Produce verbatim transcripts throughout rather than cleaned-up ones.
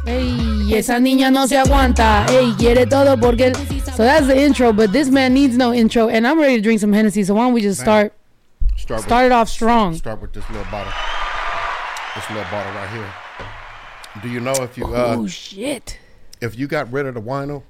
Ey, esa niña no se aguanta. Ey, quiere todo porque. So that's the intro, but this man needs no intro, and I'm ready to drink some Hennessy. So why don't we just start? Start, start with, it off strong. Start with this little bottle. This little bottle right here. Do you know if you? Uh, oh shit! If you got rid of the vinyl,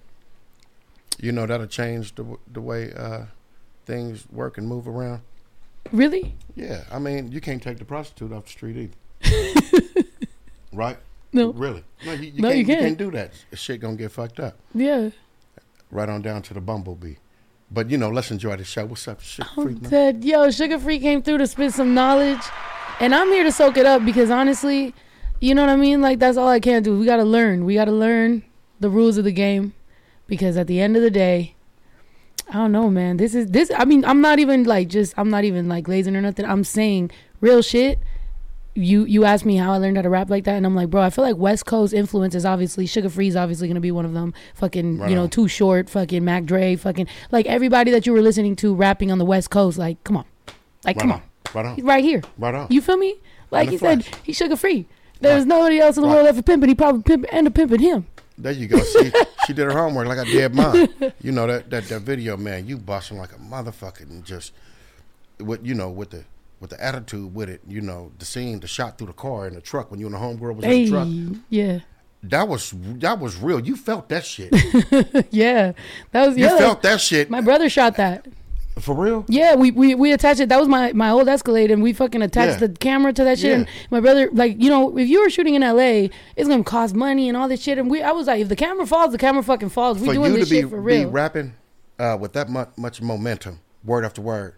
you know that'll change the the way uh, things work and move around. Really? Yeah, I mean you can't take the prostitute off the street either. Right? No. Really? No, you, you, no, can't, you can't. You can't do that. Shit gonna get fucked up. Yeah. Right on down to the bumblebee. But, you know, let's enjoy the show. What's up, Sugar Free? I'm dead. Yo, Sugar Free came through to spit some knowledge. And I'm here to soak it up because, honestly, you know what I mean? Like, that's all I can do. We got to learn. We got to learn the rules of the game. Because at the end of the day, I don't know, man. This is, this. I mean, I'm not even, like, just, I'm not even, like, lazing or nothing. I'm saying real shit. You you asked me how I learned how to rap like that, and I'm like, bro, I feel like West Coast influence is obviously, Sugar Free is obviously going to be one of them. Fucking, right you know, on. Too Short, fucking Mac Dre, fucking, like everybody that you were listening to rapping on the West Coast, like, come on. Like, right come on. on. Right on. He's right here. Right on. You feel me? Like he flash. said, he's Sugar Free. There's right. nobody else in the right. world that for pimping. He probably pimp end up pimping him. There you go. See, she did her homework like I did mine. You know, that, that, that video, man, you busting like a motherfucker and just, with you know, with the, with the attitude with it, you know, the scene, the shot through the car in the truck when you and the homegirl was hey, in the truck. Yeah. That was that was real. You felt that shit. Yeah. That was You yeah, felt that shit. My brother shot that. For real? Yeah, we, we, we attached it. That was my, my old Escalade, and we fucking attached yeah. the camera to that shit. Yeah. And my brother, like, you know, if you were shooting in L A, it's gonna cost money and all this shit. And we, I was like, if the camera falls, the camera fucking falls. We for doing you this to be, shit for real. be rapping uh, with that much, much momentum, word after word,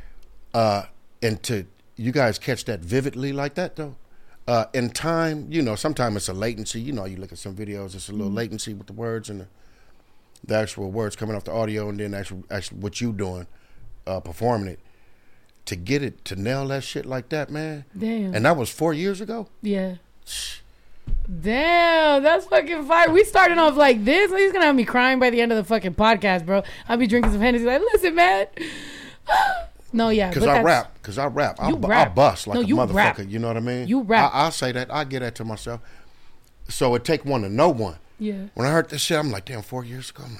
uh, and to you guys catch that vividly like that though. Uh, in time, you know, sometimes it's a latency. You know, you look at some videos, it's a little mm-hmm. latency with the words and the, the actual words coming off the audio, and then actually, actually what you doing, uh, performing it. To get it, to nail that shit like that, man. Damn. And that was four years ago? Yeah. Damn, that's fucking fire. We started off like this. He's gonna have me crying by the end of the fucking podcast, bro. I'll be drinking some Hennessy. Like, listen, man. No, yeah. Because I rap. Because I rap. I rap. bust like no, a you motherfucker. Rap. You know what I mean? You rap. I, I say that. I get that to myself. So it take one to know one. Yeah. When I heard this shit, I'm like, damn, four years ago? I'm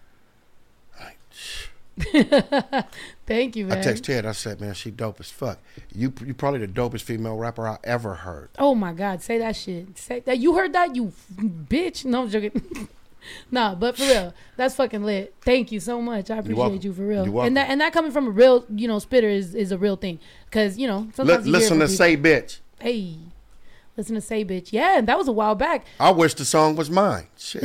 like, like shh. Thank you, man. I text Ted. I said, man, she dope as fuck. You you probably the dopest female rapper I ever heard. Oh, my God. Say that shit. Say that. You heard that, you bitch? No, I'm joking. Nah, but for real, that's fucking lit. Thank you so much. I appreciate you for real. You're welcome. And that and that coming from a real, you know, spitter is, is a real thing. Because, you know, sometimes L- you listen hear to people, Say Bitch. Hey, listen to Say Bitch. Yeah, and that was a while back. I wish the song was mine. Shit.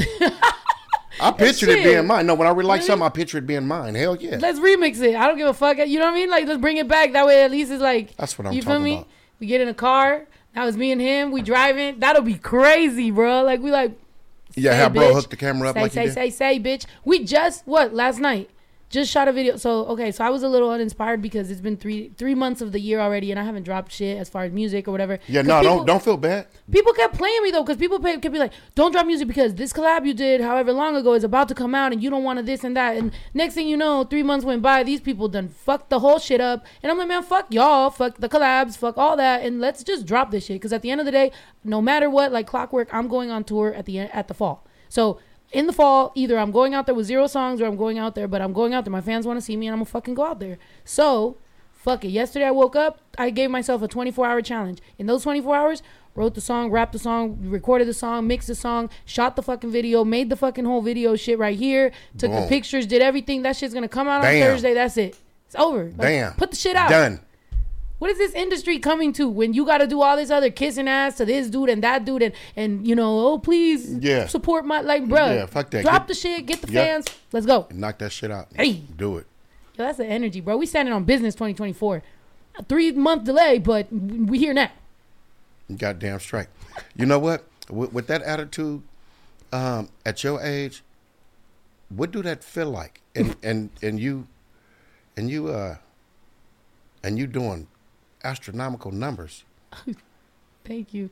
I pictured it being mine. No, when I really like something, I picture it being mine. Hell yeah. Let's remix it. I don't give a fuck. You know what I mean? Like, let's bring it back. That way, at least it's like, that's what I'm you talking feel me? about. We get in a car. Now it's me and him. We driving. That'll be crazy, bro. Like, we like. Yeah, say, have bro bitch. hook the camera up say, like say, you did. Say, say, say, bitch. We just, what, last night? Just shot a video. So, okay, so I was a little uninspired because it's been three three months of the year already, and I haven't dropped shit as far as music or whatever. Yeah, no, people, don't don't feel bad. People kept playing me, though, because people pay, kept be like, don't drop music because this collab you did however long ago is about to come out, and you don't want to this and that. And next thing you know, three months went by, these people done fucked the whole shit up. And I'm like, man, fuck y'all, fuck the collabs, fuck all that, and let's just drop this shit. Because at the end of the day, no matter what, like clockwork, I'm going on tour at the at the fall. So in the fall, either I'm going out there with zero songs or I'm going out there, but I'm going out there. My fans want to see me and I'm going to fucking go out there. So, fuck it. Yesterday I woke up, I gave myself a twenty-four hour challenge. In those twenty-four hours, wrote the song, rapped the song, recorded the song, mixed the song, shot the fucking video, made the fucking whole video shit right here, took Boom. the pictures, did everything. That shit's going to come out Damn. on Thursday. That's it. It's over. Like, Damn. Put the shit out. Done. What is this industry coming to when you got to do all this other kissing ass to this dude and that dude and, and you know, oh, please yeah. support my, like, bro. Yeah, fuck that. Drop get, the shit, get the yep. fans. Let's go. Knock that shit out. Hey. Do it. Yo, that's the energy, bro. We standing on business twenty twenty-four. A three month delay, but we here now. Goddamn straight. You know what? With, with that attitude, um, at your age, what do that feel like? And and and you, and you, uh, and you doing astronomical numbers. Thank you.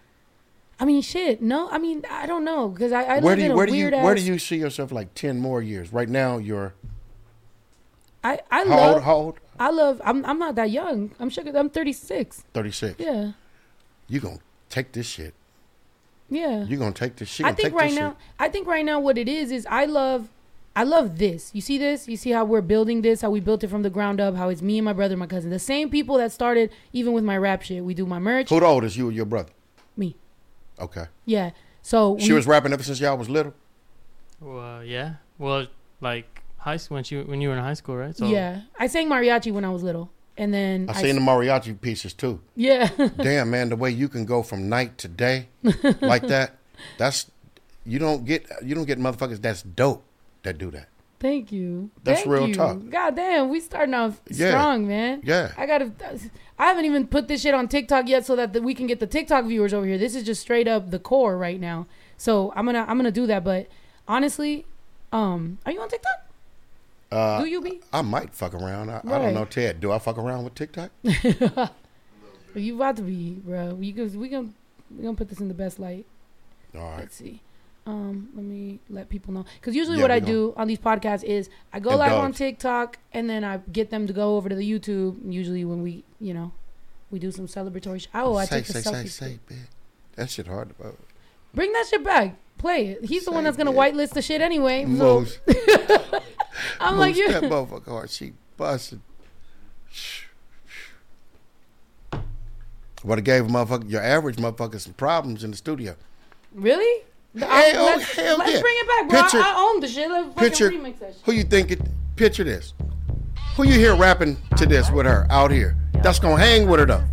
I mean, shit. No, I mean, I don't know because I, I where live do you, in a where do you weird ass. where do you see yourself like ten more years? Right now, you're. I I how love. Old, how old? I love. I'm I'm not that young. I'm sure. I'm thirty-six. thirty-six. Yeah. You gonna take this shit Yeah. You're gonna take this shit. I think take right this now, shit. I think right now what it is is I love, I love this. You see this? You see how we're building this? How we built it from the ground up? How it's me and my brother, and my cousin, the same people that started even with my rap shit. We do my merch. Who the oldest? You or your brother? Me. Okay. Yeah. So she we, was rapping ever since y'all was little. Well, yeah. Well, like high school when you when you were in high school, right? So yeah, I sang mariachi when I was little, and then I seen the mariachi pieces too. Yeah. Damn, man, the way you can go from night to day like that, that's you don't get you don't get motherfuckers that's dope that do that. Thank you. That's Thank real you. talk. God damn, we starting off Yeah. strong, man. Yeah. I gotta. I haven't even put this shit on TikTok yet, so that the, we can get the TikTok viewers over here. This is just straight up the core right now. So I'm gonna I'm gonna do that. But honestly, um, are you on TikTok? Uh, Do you be? I might fuck around. I, I Right. don't know, Ted. Do I fuck around with TikTok? You about to be, bro. We gonna we gonna we gonna put this in the best light. All right. Let's see. Um, let me let people know, because usually Yeah, what we I gonna- do on these podcasts is I go live on Indulge. TikTok, and then I get them to go over to the YouTube. Usually when we, you know, we do some celebratory. Sh- oh, I say, take the say, selfie. say, say, bitch. That shit hard to vote. Bring that shit back. Play it. He's the Say one that's gonna it. whitelist the shit anyway. So Moose. I'm like, Moose, that you. motherfucker hard. She busted. But it gave a motherfucker, your average motherfucker, some problems in the studio. Really? Hell, I- let's hell let's yeah. bring it back, bro. Picture- I, I own the shit. Let's fucking Picture, remix that shit. who you think it, picture this. Who you hear rapping to this with her out here? That's gonna hang with her though.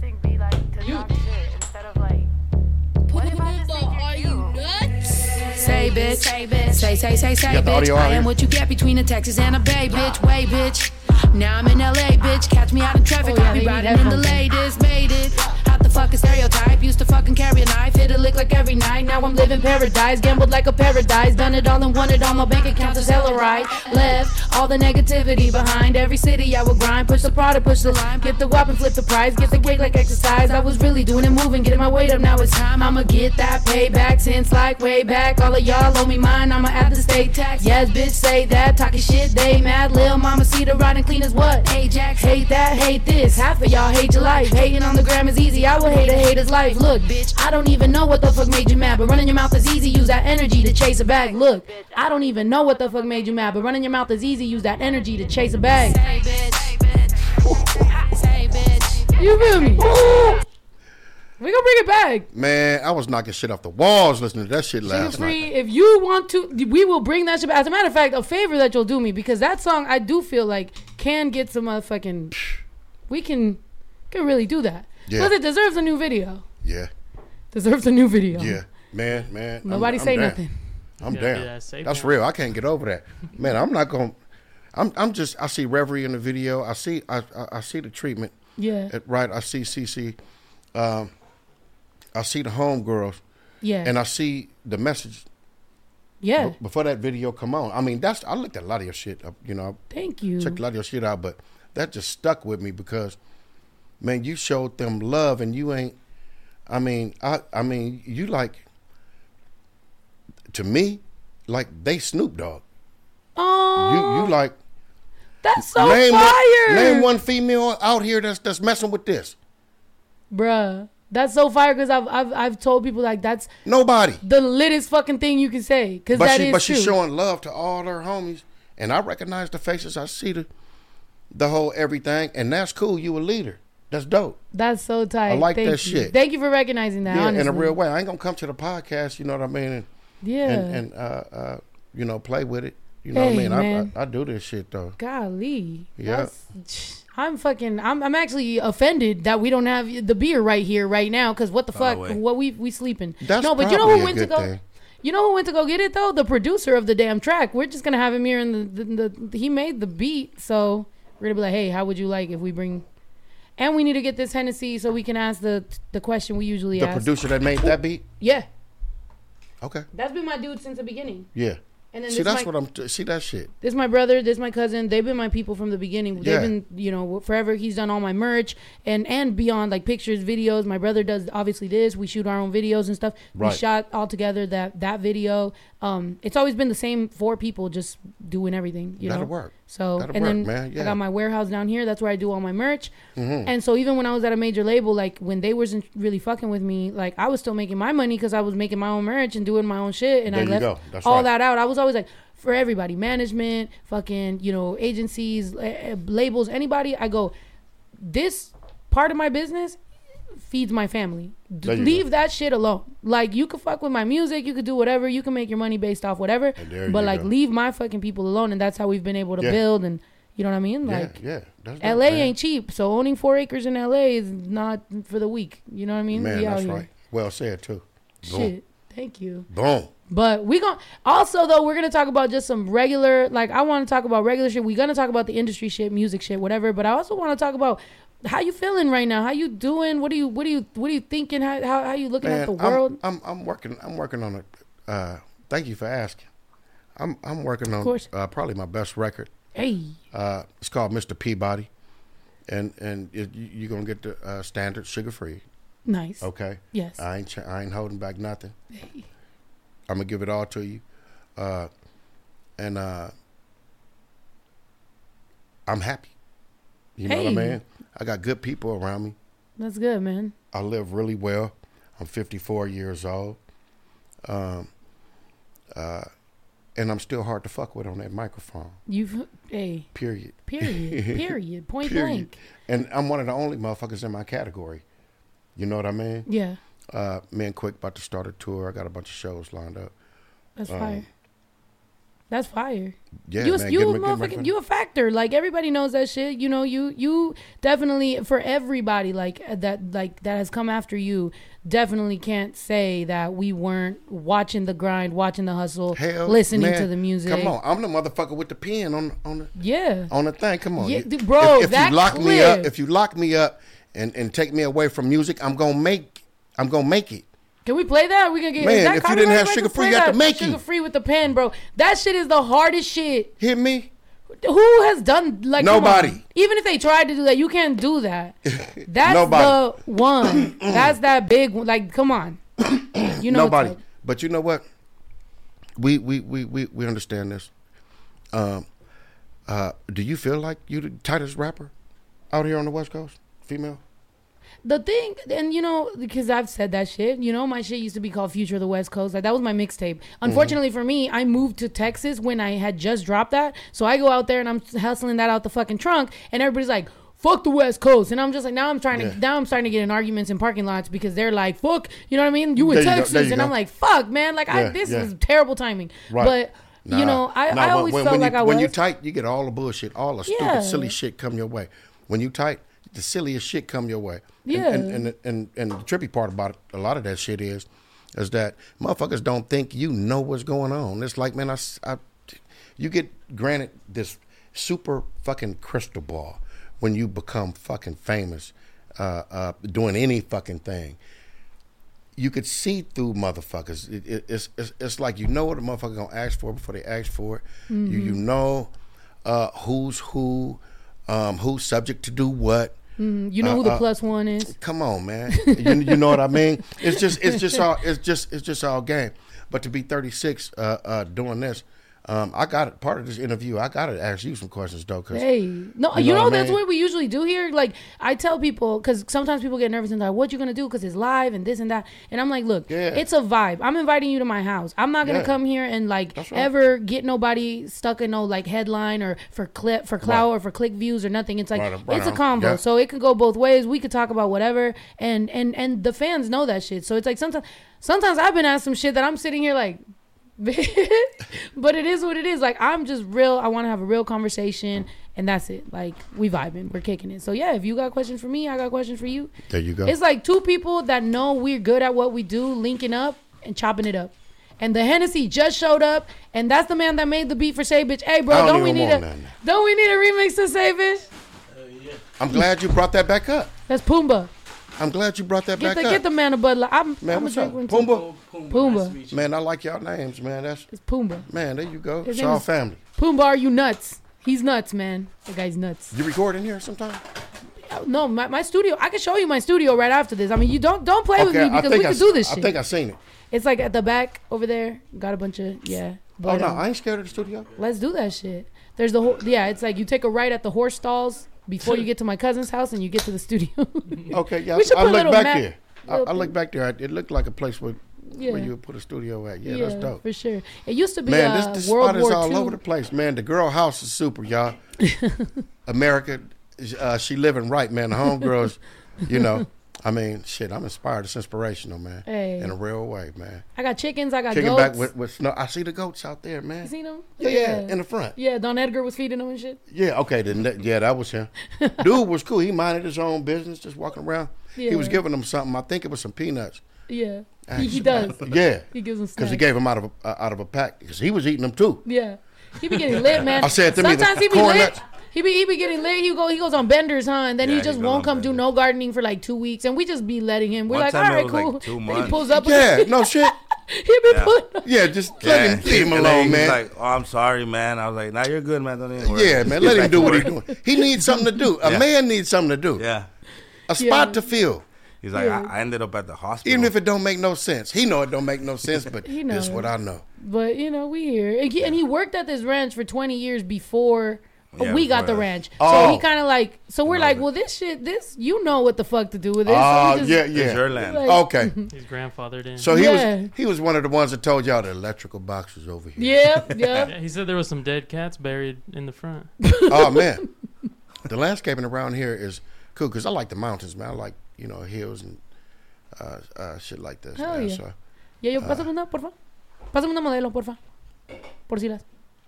Say bitch, say bitch, say say say say got the bitch. audio out I here? am what you get between a Texas and a Bay, bitch. Way bitch. Now I'm in L A, bitch. Catch me out in traffic. Oh, yeah, I be they need riding in the headphones. latest, made it. How the fuck a stereotype? Used to fucking carry a knife, hit a lick like every night. Now I'm living paradise, gambled like a paradise. Done it all and won it all. My bank account is hella right. Left all the negativity behind. Every city I would grind, push the product, push the line. Get the whop and flip the price. Get the cake like exercise. I was really doing it, moving, getting my weight up. Now it's time. I'ma get that payback since like way back. All of y'all owe me mine. I'ma add the state tax. Yes, bitch, say that. Talking shit, they mad. Lil' mama see the riding clean as what? Ajax, hate that, hate this. Half of y'all hate your life. Hating on the gram is easy. I would hate a hater's life. Look, bitch, I don't even know what the fuck made you mad, but running your mouth is easy. Use that energy to chase a bag. Look, I don't even know what the fuck made you mad, but running your mouth is easy. Use that energy to chase a bag. Say bitch, say bitch. You feel me? We gonna bring it back. Man, I was knocking shit off the walls listening to that shit Sugar last free. night. If you want to, we will bring that shit back. As a matter of fact, a favor that you'll do me, because that song I do feel like can get some motherfucking. We can can really do that. Yeah. Plus, it deserves a new video. Yeah, Deserves a new video. yeah, man, man. Nobody I'm, say I'm down. nothing. I'm You gotta do down. that safe That's now. real. I can't get over that. Man, I'm not gonna. I'm. I'm just. I see Reverie in the video. I see. I. I, I see the treatment. Yeah. At, right. I see C C. Um. I see the homegirls, Yeah. and I see the message yeah. b- before that video come on. I mean, that's. I looked at a lot of your shit. uh, You know, Thank you. I checked a lot of your shit out, but that just stuck with me because, man, you showed them love, and you ain't. I mean, I. I mean, you like. To me, like they Snoop Dogg. Oh, You. You like. that's so name fire. One, name one female out here that's that's messing with this. Bruh. That's so fire, because I've, I've I've told people like that's Nobody. the littest fucking thing you can say, because But that she is but true. she's showing love to all her homies, and I recognize the faces. I see the the whole everything, and that's cool. You a leader. That's dope. That's so tight. I like Thank that you. shit. Thank you for recognizing that. Yeah, honestly. in a real way. I ain't gonna come to the podcast. You know what I mean? And Yeah. and, and uh, uh, you know, play with it. You know Hey, what I mean? man. I, I I do this shit though. Golly. Yeah. That's- I'm fucking. I'm. I'm actually offended that we don't have the beer right here, right now. Because what the fuck? way. What we we sleeping? That's no, but you know probably who a went to good go? thing. You know who went to go get it though? The producer of the damn track. We're just gonna have him here, and the, the, the he made the beat. So we're gonna be like, hey, how would you like if we bring? And we need to get this Hennessy so we can ask the the question we usually The ask. producer that made that beat. Yeah, Okay. that's been my dude since the beginning. Yeah. And then See, this that's my, what I'm. T- see that shit. This is my brother. This is my cousin. They've been my people from the beginning. Yeah. They've been, you know, forever. He's done all my merch and and beyond, like pictures, videos. My brother does obviously this. We shoot our own videos and stuff. Right. We shot all together that that video. Um, it's always been the same four people just doing everything. You That'll know. work. So That'll and work, then man. Yeah. I got my warehouse down here. That's where I do all my merch. Mm-hmm. And so even when I was at a major label, like when they wasn't really fucking with me, like I was still making my money because I was making my own merch and doing my own shit. And There I you left go. That's all right. that out. I was always like, for everybody, management, fucking, you know, agencies, uh, labels, anybody. I go, this part of my business feeds my family. D- There you leave go. that shit alone. Like you could fuck with my music, you could do whatever, you can make your money based off whatever. And there But you like go. leave my fucking people alone, and that's how we've been able to Yeah. build. And you know what I mean? Like yeah, yeah. That's dope, L A man. ain't cheap, so owning four acres in L A is not for the weak. You know what I mean? Man, We out that's here. right. Well said too. Boom. Shit. Thank you. Boom. But we gon' also though we're gonna talk about just some regular, like I want to talk about regular shit. We're gonna talk about the industry shit, music shit, whatever. But I also want to talk about how you feeling right now. How you doing? What are you? What are you? What are you thinking? How how, how you looking Man, at the I'm- world? I'm, I'm working. I'm working on it. Uh, thank you for asking. I'm I'm working on course. uh, probably my best record. Hey, Uh, it's called Mister Peabody, and and it, you, you're gonna get the uh, standard sugar free. nice. Okay. Yes. I ain't ch- I ain't holding back nothing. I'm gonna give it all to you, uh, and uh, I'm happy. You know what I Hey. mean? I got good people around me. That's good, man. I live really well. I'm fifty-four years old, um, uh, and I'm still hard to fuck with on that microphone. You've hey. Period. Period. Period. Point Period. blank. And I'm one of the only motherfuckers in my category. You know what I mean? Yeah. Uh, me and Quick about to start a tour. I got a bunch of shows lined up. That's Um, fire. That's fire. Yeah, you, man. you, get me- get me ready motherfucking, for- you a factor. Like everybody knows that shit. You know, you, you definitely for everybody like uh, that, like that has come after you. Definitely can't say that we weren't watching the grind, watching the hustle, Hell, listening man, to the music. Come on, I'm the motherfucker with the pen on on the Yeah. on the thing. Come on, Yeah, You- dude, bro, If, if that you lock me clip. up, if you lock me up and and take me away from music, I'm gonna make. I'm gonna make it. Can we play that? We can get Man, is that if you didn't copyright have right? Sugar Let's Free, play you have to that. make Sugar it. Free with the pen, bro. That shit is the hardest shit. Hear me? Who has done like come Nobody. on. Even if they tried to do that, you can't do that. That's Nobody. the one. That's that big one. Like, come on. You know Nobody. what's up. But you know what? We we we we, we understand this. Um, uh, do you feel like you the tightest rapper out here on the West Coast, female? The thing, and you know, because I've said that shit, you know, my shit used to be called Future of the West Coast. Like, that was my mixtape. Unfortunately for me, I moved to Texas when I had just dropped that. So I go out there and I'm hustling that out the fucking trunk, and everybody's like, fuck the West Coast. And I'm just like, now I'm trying to, Yeah. now I'm starting to get in arguments in parking lots because they're like, fuck, you know what I mean? You in There you go, Texas. there you And go. I'm like, fuck, man. Like, I, Yeah, this yeah. is terrible timing. Right. But, Nah. you know, I, Nah, I when- always when, felt when like you, I when was. you tight, you get all the bullshit, all the Yeah. stupid, silly shit come your way. When you tight, the silliest shit come your way. Yeah. And and, and and and the trippy part about it, a lot of that shit is, is that motherfuckers don't think you know what's going on. It's like, man, I, s- I- you get granted this super fucking crystal ball when you become fucking famous, uh, uh, doing any fucking thing. You could see through motherfuckers. It, it, it's, it's it's like you know what a motherfucker gonna ask for before they ask for it. You you know uh, who's who, um, who's subject to do what. Mm, you know who the uh, uh, plus one is. Come on, man. you, you know what I mean? It's just it's just all it's just it's just all game. But to be thirty-six uh, uh, doing this, um, I got it. Part of this interview, I got to ask you some questions though, cause Hey, no, You you, know know, what I that's mean? what we usually do here. Like, I tell people, because sometimes people get nervous and like, what you gonna do? Because it's live and this and that. And I'm like, look, Yeah. it's a vibe. I'm inviting you to my house. I'm not gonna Yeah. come here and like That's right. ever get nobody stuck in no like headline or for clip for clout Right. or for click views or nothing. It's like Right, right it's a on. combo, Yeah. so it could go both ways. We could talk about whatever, and and and the fans know that shit. So it's like sometimes sometimes I've been asked some shit that I'm sitting here like. But it is what it is. Like, I'm just real. I want to have a real conversation, and that's it. Like, we vibing, we're kicking it. So yeah, if you got questions for me, I got questions for you. there you go. It's like two people that know we're good at what we do, linking up and chopping it up. And the Hennessy just showed up, and that's the man that made the beat for Say Bitch. Hey, bro, I don't don't, we even need want a none. don't we need a remix to Say Bitch? I'm glad you brought that back up. That's Pumbaa. I'm glad you brought that Get back the up. get the man a Bud Light. I'm, man, I'm what's a up, drink one too. Pumbaa? Pumbaa. Man, I like y'all names, man. That's It's Pumbaa. man. There you go. His It's name all is- family. Pumbaa, are you nuts? He's nuts, man. The guy's nuts. You record in here sometime? No, my, my studio. I can show you my studio right after this. I mean, you don't don't play with me because we I, can do this I shit. think I seen it. It's like at the back over there. Got a bunch of yeah. Oh But, no, um, I ain't scared of the studio. let's do that shit. There's the whole, yeah, it's like you take a right at the horse stalls before you get to my cousin's house and you get to the studio. Okay, yeah. We should I put look little back map- there. I, little I look thing. back there. It looked like a place where, Yeah. where you would put a studio at. Yeah, Yeah, that's dope. for sure. It used to be Man, uh, this, this World spot is War all Two. over the place, man. The girl house is super, y'all. America, uh, she living right, man. The homegirls, you know. I mean, shit, I'm inspired. It's inspirational, man. Hey. In a real way, man. I got chickens. I got Kicking goats. back with, with snow. I see the goats out there, man. You seen them? Yeah, yeah, in the front. Yeah, Don Edgar was feeding them and shit. Yeah, okay, then that, yeah, that was him. Dude was cool. He minded his own business, just walking around. Yeah. He was giving them something. I think it was some peanuts. Yeah, he, he Actually. does. Yeah, He gives them because snacks. he gave them out of a, uh, out of a pack. Because he was eating them too. Yeah, he be getting lit, man. I said to me, the sometimes he be corn lit. nuts- He be he be getting lit. He go he goes on benders, huh? And then Yeah, he he just goes won't on come do benders. no gardening for like two weeks, and we just be letting him. We're One like, all time it right, was, like, cool. two Then months. he pulls up. Yeah, no shit. he be Yeah. putting. Yeah, just Yeah, let him, leave him and then alone, he's man. like, oh, I'm sorry, man. I was like, nah, you're good, man. Don't even worry. Yeah, man, Get let him back do to what he's work. doing. He needs something to do. A Yeah. man needs something to do. Yeah. A spot Yeah. to fill. He's like, Yeah. I, I ended up at the hospital. Even if it don't make no sense. He know it don't make no sense, but He this is know. what I know. But you know, we here, and he, and he worked at this ranch for twenty years before. Yeah, we got the before us. ranch, so Oh. he kind of like. So we're Love like, it. well, this shit, this you know what the fuck to do with this. Oh, so we just, yeah, It's yeah. your land. Like- Okay. He's grandfathered in. So he Yeah. was he was one of the ones that told y'all the electrical box was over here. Yeah, yeah. yeah, he said there was some dead cats buried in the front. Oh man, the landscaping around here is cool because I like the mountains, man. I like you know hills and uh, uh, shit like this. Hell man. yeah. So Ya yo, pásame una, porfa. Pásame una modelo, porfa. Por si las.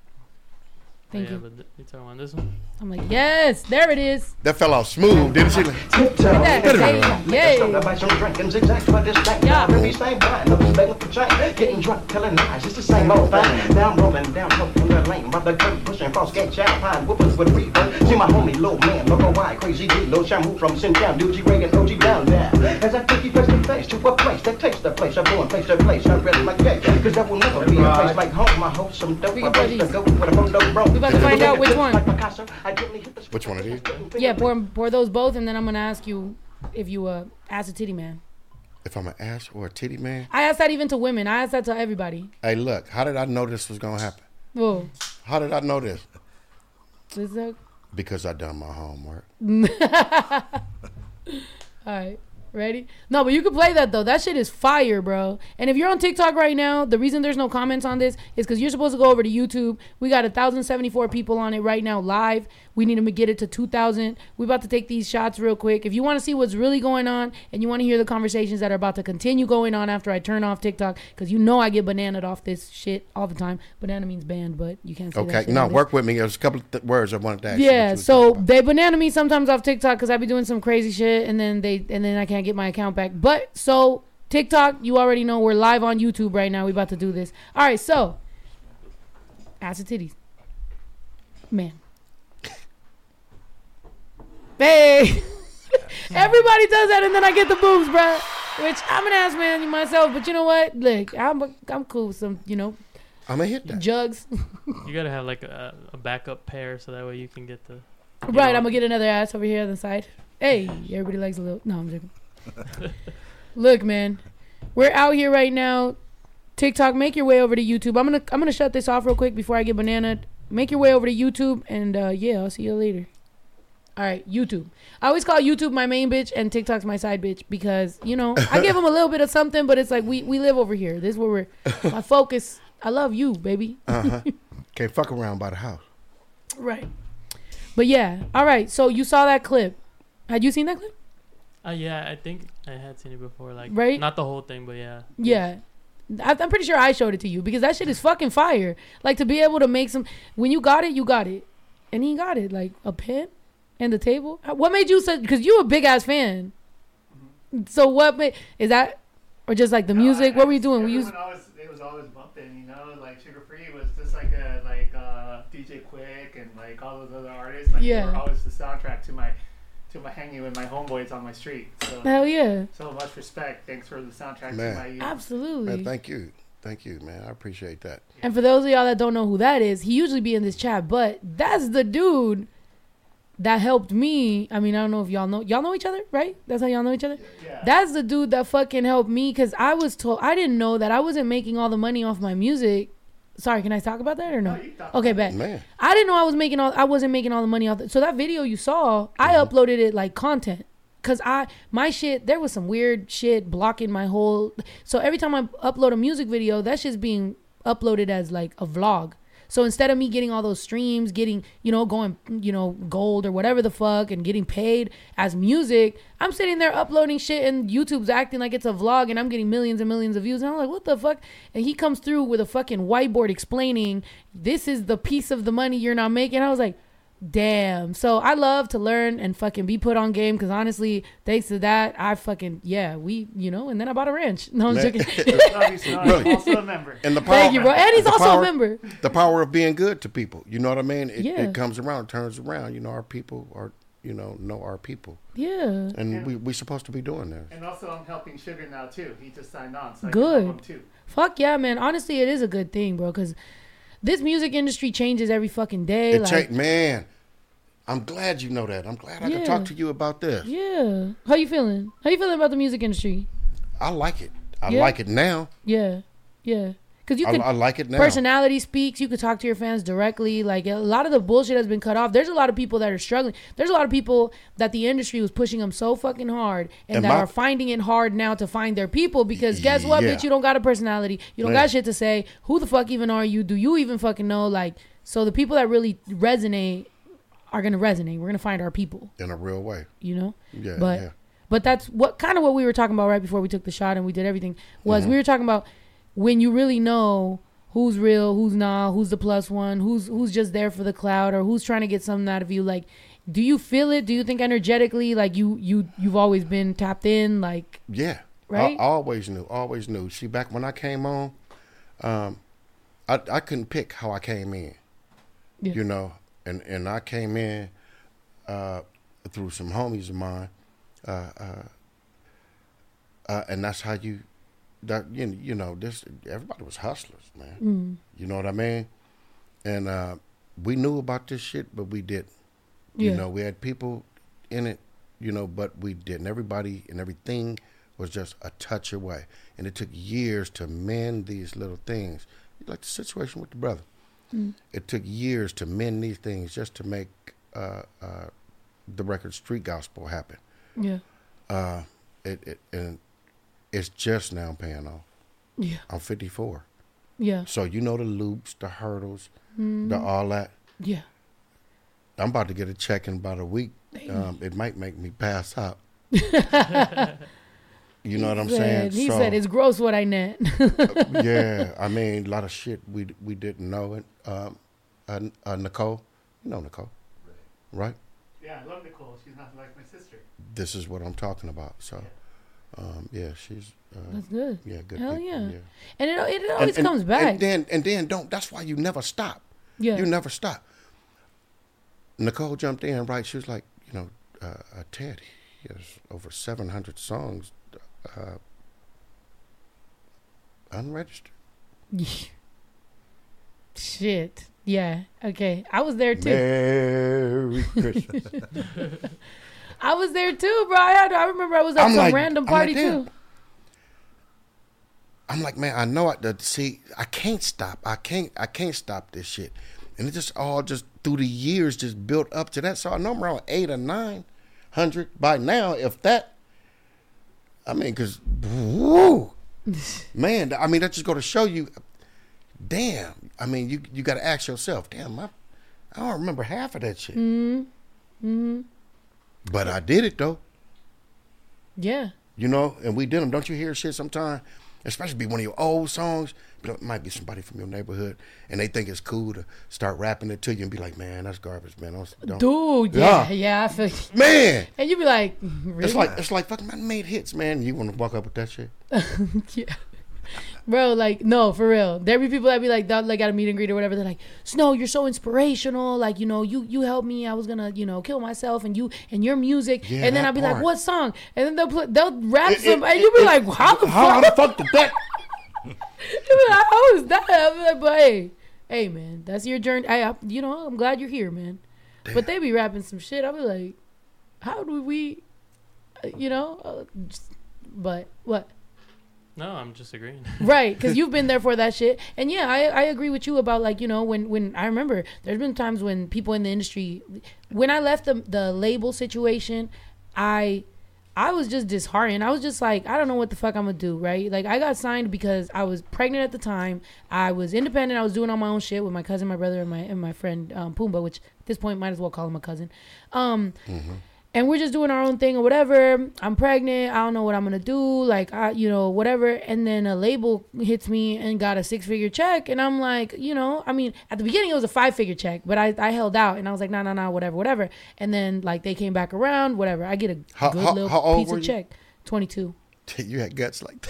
Thank yeah, you. but th- you talking about this one? I'm like, yes, there it is. that fell off smooth, didn't she? Look at that. Hey, yay. Yeah. Getting drunk, telling lies, it's the same old thing. Down rolling, down hook in the lane, by the curb pushing across skate child pine, whoopers with reaper. See my homie, low man, look why crazy D, low shamu from Sintown, D G Reagan, O G down there. As I take you face to face to a place that takes the place, I'm going place to place, I'm ready my cake, cause there will never be a place like home. My wholesome dope, We a can play place to these. go with a photo bro. We about to find out which one. Like Picasso, I gently hit the Which one of these? Yeah, pour, pour those both, and then I'm going to ask you if you uh, ask a titty man. If I'm an ass or a titty man, I asked that even to women. I asked that to everybody. hey, look, how did I know this was gonna happen? Whoa. How did I know this? This is a- Because I done my homework. All right. Ready? No, but you can play that though. That shit is fire, bro. And if you're on TikTok right now, the reason there's no comments on this is because you're supposed to go over to YouTube. We got one thousand seventy-four people on it right now live. We need to get it to two thousand. We're about to take these shots real quick. If you want to see what's really going on and you want to hear the conversations that are about to continue going on after I turn off TikTok, because you know I get bananaed off this shit all the time. Banana means banned, but you can't say that Okay, shit no, on this. work with me. There's a couple of th- words I wanted to ask you. what Yeah, you was so talking about. they banana me sometimes off TikTok because I be doing some crazy shit, and then they and then I can't get my account back. But so TikTok, you already know we're live on YouTube right now. We about to do this. All right, so ass and titties, man. Hey, everybody does that, and then I get the boobs, bruh. Which I'm an ass man myself, but you know what? Look, I'm a, I'm cool with some, you know, I'm gonna hit that. jugs. You gotta have like a, a backup pair so that way you can get the. you Right, know- I'm gonna get another ass over here on the side. Hey, everybody likes a little. No, I'm joking. Look, man, we're out here right now. TikTok, make your way over to YouTube. I'm gonna I'm gonna shut this off real quick before I get bananaed. Make your way over to YouTube, and uh, yeah, I'll see you later. All right, YouTube. I always call YouTube my main bitch and TikTok's my side bitch because you know I give them a little bit of something, but it's like we we live over here. This is where we're my focus. I love you, baby. Uh-huh. Can't fuck around by the house. Right. But yeah, all right. So you saw that clip. Had you seen that clip? Uh, yeah, I think I had seen it before. Like, Right? not the whole thing, but yeah. Yeah. I, I'm pretty sure I showed it to you because that shit is fucking fire. Like to be able to make some, when you got it, you got it. And he got it. Like a pen and the table. What made you such, because you a big ass fan. So what made, is that, or just like the music? I- What were you doing? We everyone used, always, it was always bumping, you know, like Sugar Free was just like a like uh, D J Quick and like all those other artists. Like Yeah. they were always the soundtrack to my to my hanging with my homeboys on my street. So hell yeah. so much respect. Thanks for the soundtrack Man. to my youth. Absolutely. Man, thank you. Thank you, man. I appreciate that. And for those of y'all that don't know who that is, he usually be in this chat, but that's the dude that helped me. I mean, I don't know if y'all know. Y'all know each other, right? That's how y'all know each other? Yeah. That's the dude that fucking helped me because I was told, I didn't know that I wasn't making all the money off my music. Sorry, can I talk about that or no? No, you talk Okay, about bet. Man. I didn't know I was making all. I wasn't making all the money off. The, so that video you saw, I Mm-hmm. uploaded it like content. Cause I my shit there was some weird shit blocking my whole. So every time I upload a music video, that shit's being uploaded as like a vlog. So instead of me getting all those streams, getting, you know, going, you know, gold or whatever the fuck and getting paid as music, I'm sitting there uploading shit and YouTube's acting like it's a vlog and I'm getting millions and millions of views. And I'm like, what the fuck? And he comes through with a fucking whiteboard explaining, this is the piece of the money you're not making. I was like, damn. So I love to learn and fucking be put on game because honestly, thanks to that, I fucking, yeah, we, you know, and then I bought a ranch. No, I'm Man. joking. Love you, son. Really? Also a member. And the power, Thank you, bro. And he's the also power- a member. The power of being good to people. You know what I mean? It, Yeah. it comes around, turns around. You know, our people are, you know, know our people. Yeah. And Yeah. we we supposed to be doing this. And also, I'm helping Sugar now too. He just signed on, so I Good. can help him too. Fuck yeah, man. Honestly, it is a good thing, bro, because this music industry changes every fucking day. It like, cha- man, I'm glad you know that. I'm glad I Yeah. can talk to you about this. yeah. How you feeling? How you feeling about the music industry? I like it. I Yeah. like it now. Yeah. Yeah. Because you I, can. I like it now. Personality speaks. You could talk to your fans directly. Like a lot of the bullshit has been cut off. There's a lot of people that are struggling. There's a lot of people that the industry was pushing them so fucking hard, and, And that my- are finding it hard now to find their people. Because guess what, Yeah. bitch, you don't got a personality. You don't Yeah. got shit to say. Who the fuck even are you? Do you even fucking know? Like, so the people that really resonate are gonna resonate. We're gonna find our people. In a real way. You know. Yeah. But yeah. but that's what kind of what we were talking about right before we took the shot and we did everything was Mm-hmm. we were talking about when you really know who's real, who's not, who's the plus one, who's who's just there for the cloud, or who's trying to get something out of you. Like, do you feel it? Do you think energetically, like you you you've always been tapped in? Like, Yeah. Right? I, I always knew. Always knew. See, back when I came on, um, I I couldn't pick how I came in. Yeah. You know, and and I came in uh, through some homies of mine, uh, uh, uh, and that's how you. That you you know this everybody was hustlers, man. mm, You know what I mean? And uh, we knew about this shit, but we didn't. yeah, You know, we had people in it, you know, but we didn't. Everybody and everything was just a touch away. And it took years to mend these little things. Like the situation with the brother. Mm. It took years to mend these things just to make uh, uh, the record Street Gospel happen. yeah, Uh, it, it and it's just now paying off. yeah, I'm fifty-four. yeah, So you know the loops, the hurdles, mm, the all that. yeah. I'm about to get a check in about a week. Um, it might make me pass out. You know what I'm He saying? said- He So, said it's gross what I net. yeah, I mean, a lot of shit we we didn't know it. Um, uh, uh, Nicole, you know Nicole, right? Yeah, I love Nicole. She's not like my sister. This is what I'm talking about. So, um, yeah, she's uh, That's good. yeah, good. Hell people, yeah. And it it always And- and- comes back. And then and then don't. That's why you never stop. yeah, You never stop. Nicole jumped in, right? She was like, you know, uh, uh, Ted, he has over seven hundred songs uh, unregistered. Shit. Yeah. Okay. I was there too. Merry Christmas. I was there too, bro. I, had, I remember I was at I'm some like- random I'm like, party damn. too. I'm like, man, I know it. The, see, I can't stop. I can't. I can't stop this shit. And it just all just through the years just built up to that. So I know I'm around eight or nine hundred by now, if that. I mean, cause, woo, man. I mean, that just go to show you. Damn. I mean, you you got to ask yourself, damn, I, I don't remember half of that shit. Mm-hmm. Mm-hmm. But I did it though. Yeah. You know, and we did them. Don't you hear shit sometimes? Especially be one of your old songs. But it might be somebody from your neighborhood, and they think it's cool to start rapping it to you and be like, "Man, that's garbage, man." Don't, don't. Dude, yeah, Yeah. yeah, I feel Man, and you be like, really? it's like it's like fucking man made hits, man. You want to walk up with that shit? yeah. Bro, like, no, for real. There be people that be like, that, like at a meet and greet or whatever. They're like, Snow, you're so inspirational. Like, you know, you you helped me. I was gonna, you know, kill myself, and you and your music. Yeah, and then that I'll be like, part. what song? And then they'll put, they'll rap It- some, it- and you be it- like, how the How fuck? the fuck did that? You be like, how is that? I be like, but hey, hey, man, that's your journey. I, I, you know, I'm glad you're here, man. But they be rapping some shit. I'll be like, how do we, uh, you know, uh, just, but what? No, I'm just agreeing. Right, because you've been there for that shit. And yeah, I, I agree with you about, like, you know, when, when I remember there's been times when people in the industry, when I left the, the label situation, I I was just disheartened. I was just like, I don't know what the fuck I'm gonna do, right? Like, I got signed because I was pregnant at the time. I was independent. I was doing all my own shit with my cousin, my brother, and my and my friend um, Pumbaa, which at this point might as well call him a cousin. Um, mm-hmm. And we're just doing our own thing or whatever. I'm pregnant. I don't know what I'm going to do. Like, I, you know, whatever. And then a label hits me and got a six figure check. And I'm like, you know, I mean, at the beginning it was a five figure check, but I, I held out and I was like, no, no, no, whatever, whatever. And then like they came back around, whatever. I get a how, good how, little how piece of check. twenty-two. You had guts like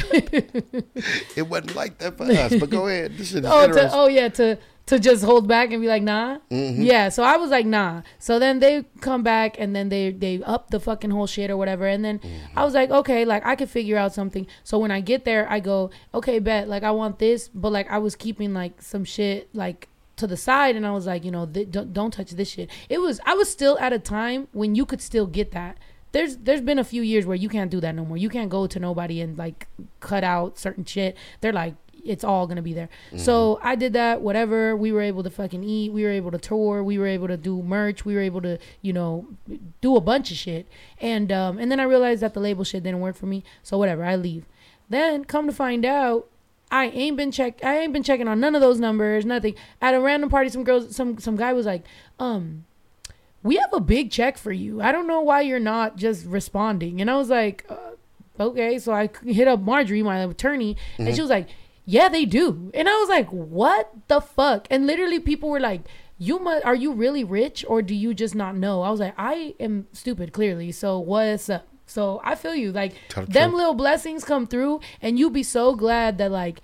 that. It wasn't like that for us, but go ahead. This is oh, to, oh, yeah, to... To just hold back and be like, nah? Mm-hmm. Yeah, so I was like, nah. So then they come back and then they, they up the fucking whole shit or whatever. And then mm-hmm. I was like, okay, like, I could figure out something. So when I get there, I go, okay, bet, like, I want this. But, like, I was keeping, like, some shit, like, to the side. And I was like, you know, th- don't, don't touch this shit. It was, I was still at a time when you could still get that. There's there's been a few years where you can't do that no more. You can't go to nobody and, like, cut out certain shit. They're like, it's all gonna be there. Mm-hmm. So I did that, whatever. We were able to fucking eat. We were able to tour. We were able to do merch. We were able to, you know, do a bunch of shit. And um, and then I realized that the label shit didn't work for me. So whatever, I leave. Then come to find out, I ain't been check. I ain't been checking on none of those numbers. Nothing. At a random party, some girls, some some guy was like, um, we have a big check for you. I don't know why you're not just responding. And I was like, uh, okay. So I hit up Marjorie, my attorney, mm-hmm. and she was like, yeah, they do. And I was like, what the fuck? And literally people were like, you must, are you really rich or do you just not know? I was like, I am stupid, clearly. So what's up? So I feel you. Like, them little blessings come through and you be so glad that, like,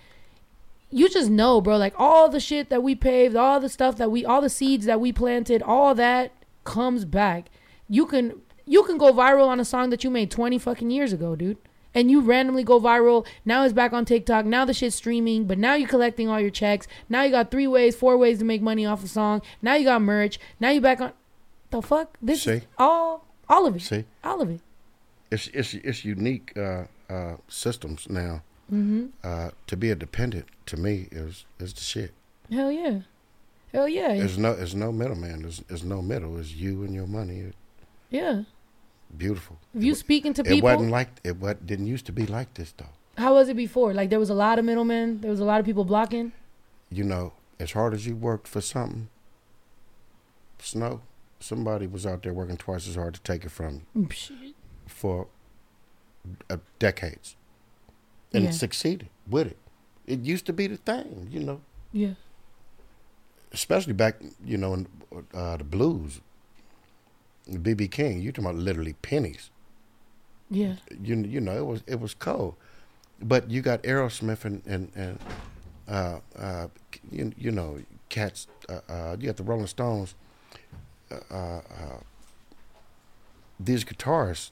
you just know, bro, like, all the shit that we paved, all the stuff that we, all the seeds that we planted, all that comes back. You can, you can go viral on a song that you made twenty fucking years ago, dude. And you randomly go viral. Now it's back on TikTok. Now the shit's streaming. But now you're collecting all your checks. Now you got three ways, four ways to make money off a song. Now you got merch. Now you back on. The fuck? This See? is all, all of it. See? All of it. It's it's it's unique uh, uh, systems now. Mm-hmm. Uh, to be a dependent, to me, is is the shit. Hell yeah. Hell yeah. There's no there's no middleman. There's there's no middle. It's you and your money. It, yeah. Beautiful. If you speaking to people, it wasn't like it. What didn't used to be like this though. How was it before? Like there was a lot of middlemen. There was a lot of people blocking. You know, as hard as you worked for something, Snow, somebody was out there working twice as hard to take it from you Shit. for uh, decades, and yeah. it succeeded with it. It used to be the thing, you know. Yeah. Especially back, you know, in uh, the blues. B B King, you talking about literally pennies. Yeah. You you know it was it was cold, but you got Aerosmith and and and uh, uh, you you know cats. Uh, uh, you got the Rolling Stones. Uh, uh, these guitarists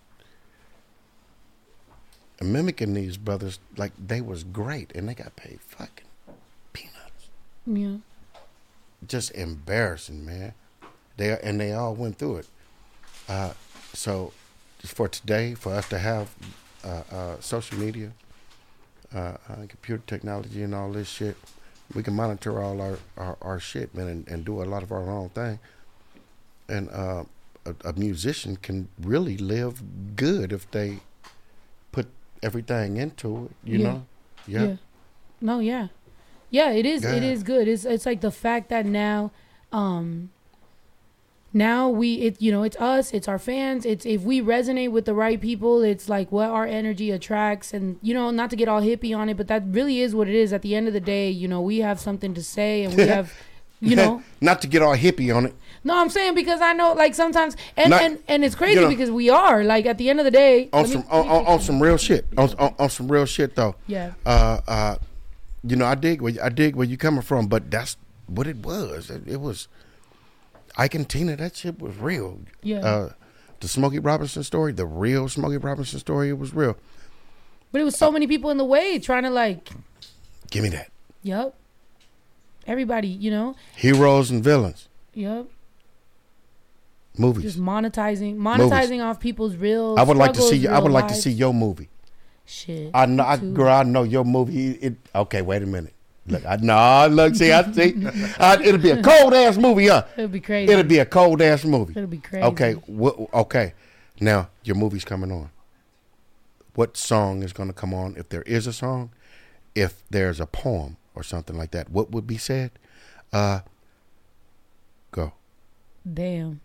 mimicking these brothers like they was great, and they got paid fucking peanuts. Yeah. Just embarrassing, man. They and they all went through it. Uh, so, for today, for us to have uh, uh, social media, uh, uh, computer technology, and all this shit, we can monitor all our, our, our shit, man, and, and do a lot of our own thing. And uh, a, a musician can really live good if they put everything into it. You yeah. know? Yeah. yeah. No, yeah, yeah. It is. Yeah. It is good. It's it's like the fact that now. Um, Now we, it you know, it's us, it's our fans. It's if we resonate with the right people, it's like what our energy attracts. And, you know, not to get all hippie on it, but that really is what it is. At the end of the day, you know, we have something to say and we have, you know. Not to get all hippie on it. No, I'm saying because I know, like, sometimes, and, Not, and, and it's crazy you know, because we are, like, at the end of the day. On some me, on, on, on some real shit. On, on, on some real shit, though. Yeah. Uh, uh, you know, I dig where, I dig where you coming from, but that's what it was. It, it was... Ike and Tina, that shit was real. Yeah. Uh, the Smokey Robinson story, the real Smokey Robinson story, it was real. But it was so uh, many people in the way trying to like. Give me that. Yep. Everybody, you know. Heroes and villains. Yep. Movies. Just monetizing, monetizing Movies. off people's real. I would like to see. Real I would lives. like to see your movie. Shit. I know, I, too. girl. I know your movie. It okay. Wait a minute. Look, I no. Look, see, I see. I, it'll be a cold ass movie, huh? It'll be crazy. It'll be a cold ass movie. It'll be crazy. Okay. Wh- okay. Now your movie's coming on. What song is going to come on? If there is a song, if there's a poem or something like that, what would be said? Uh, go. Damn.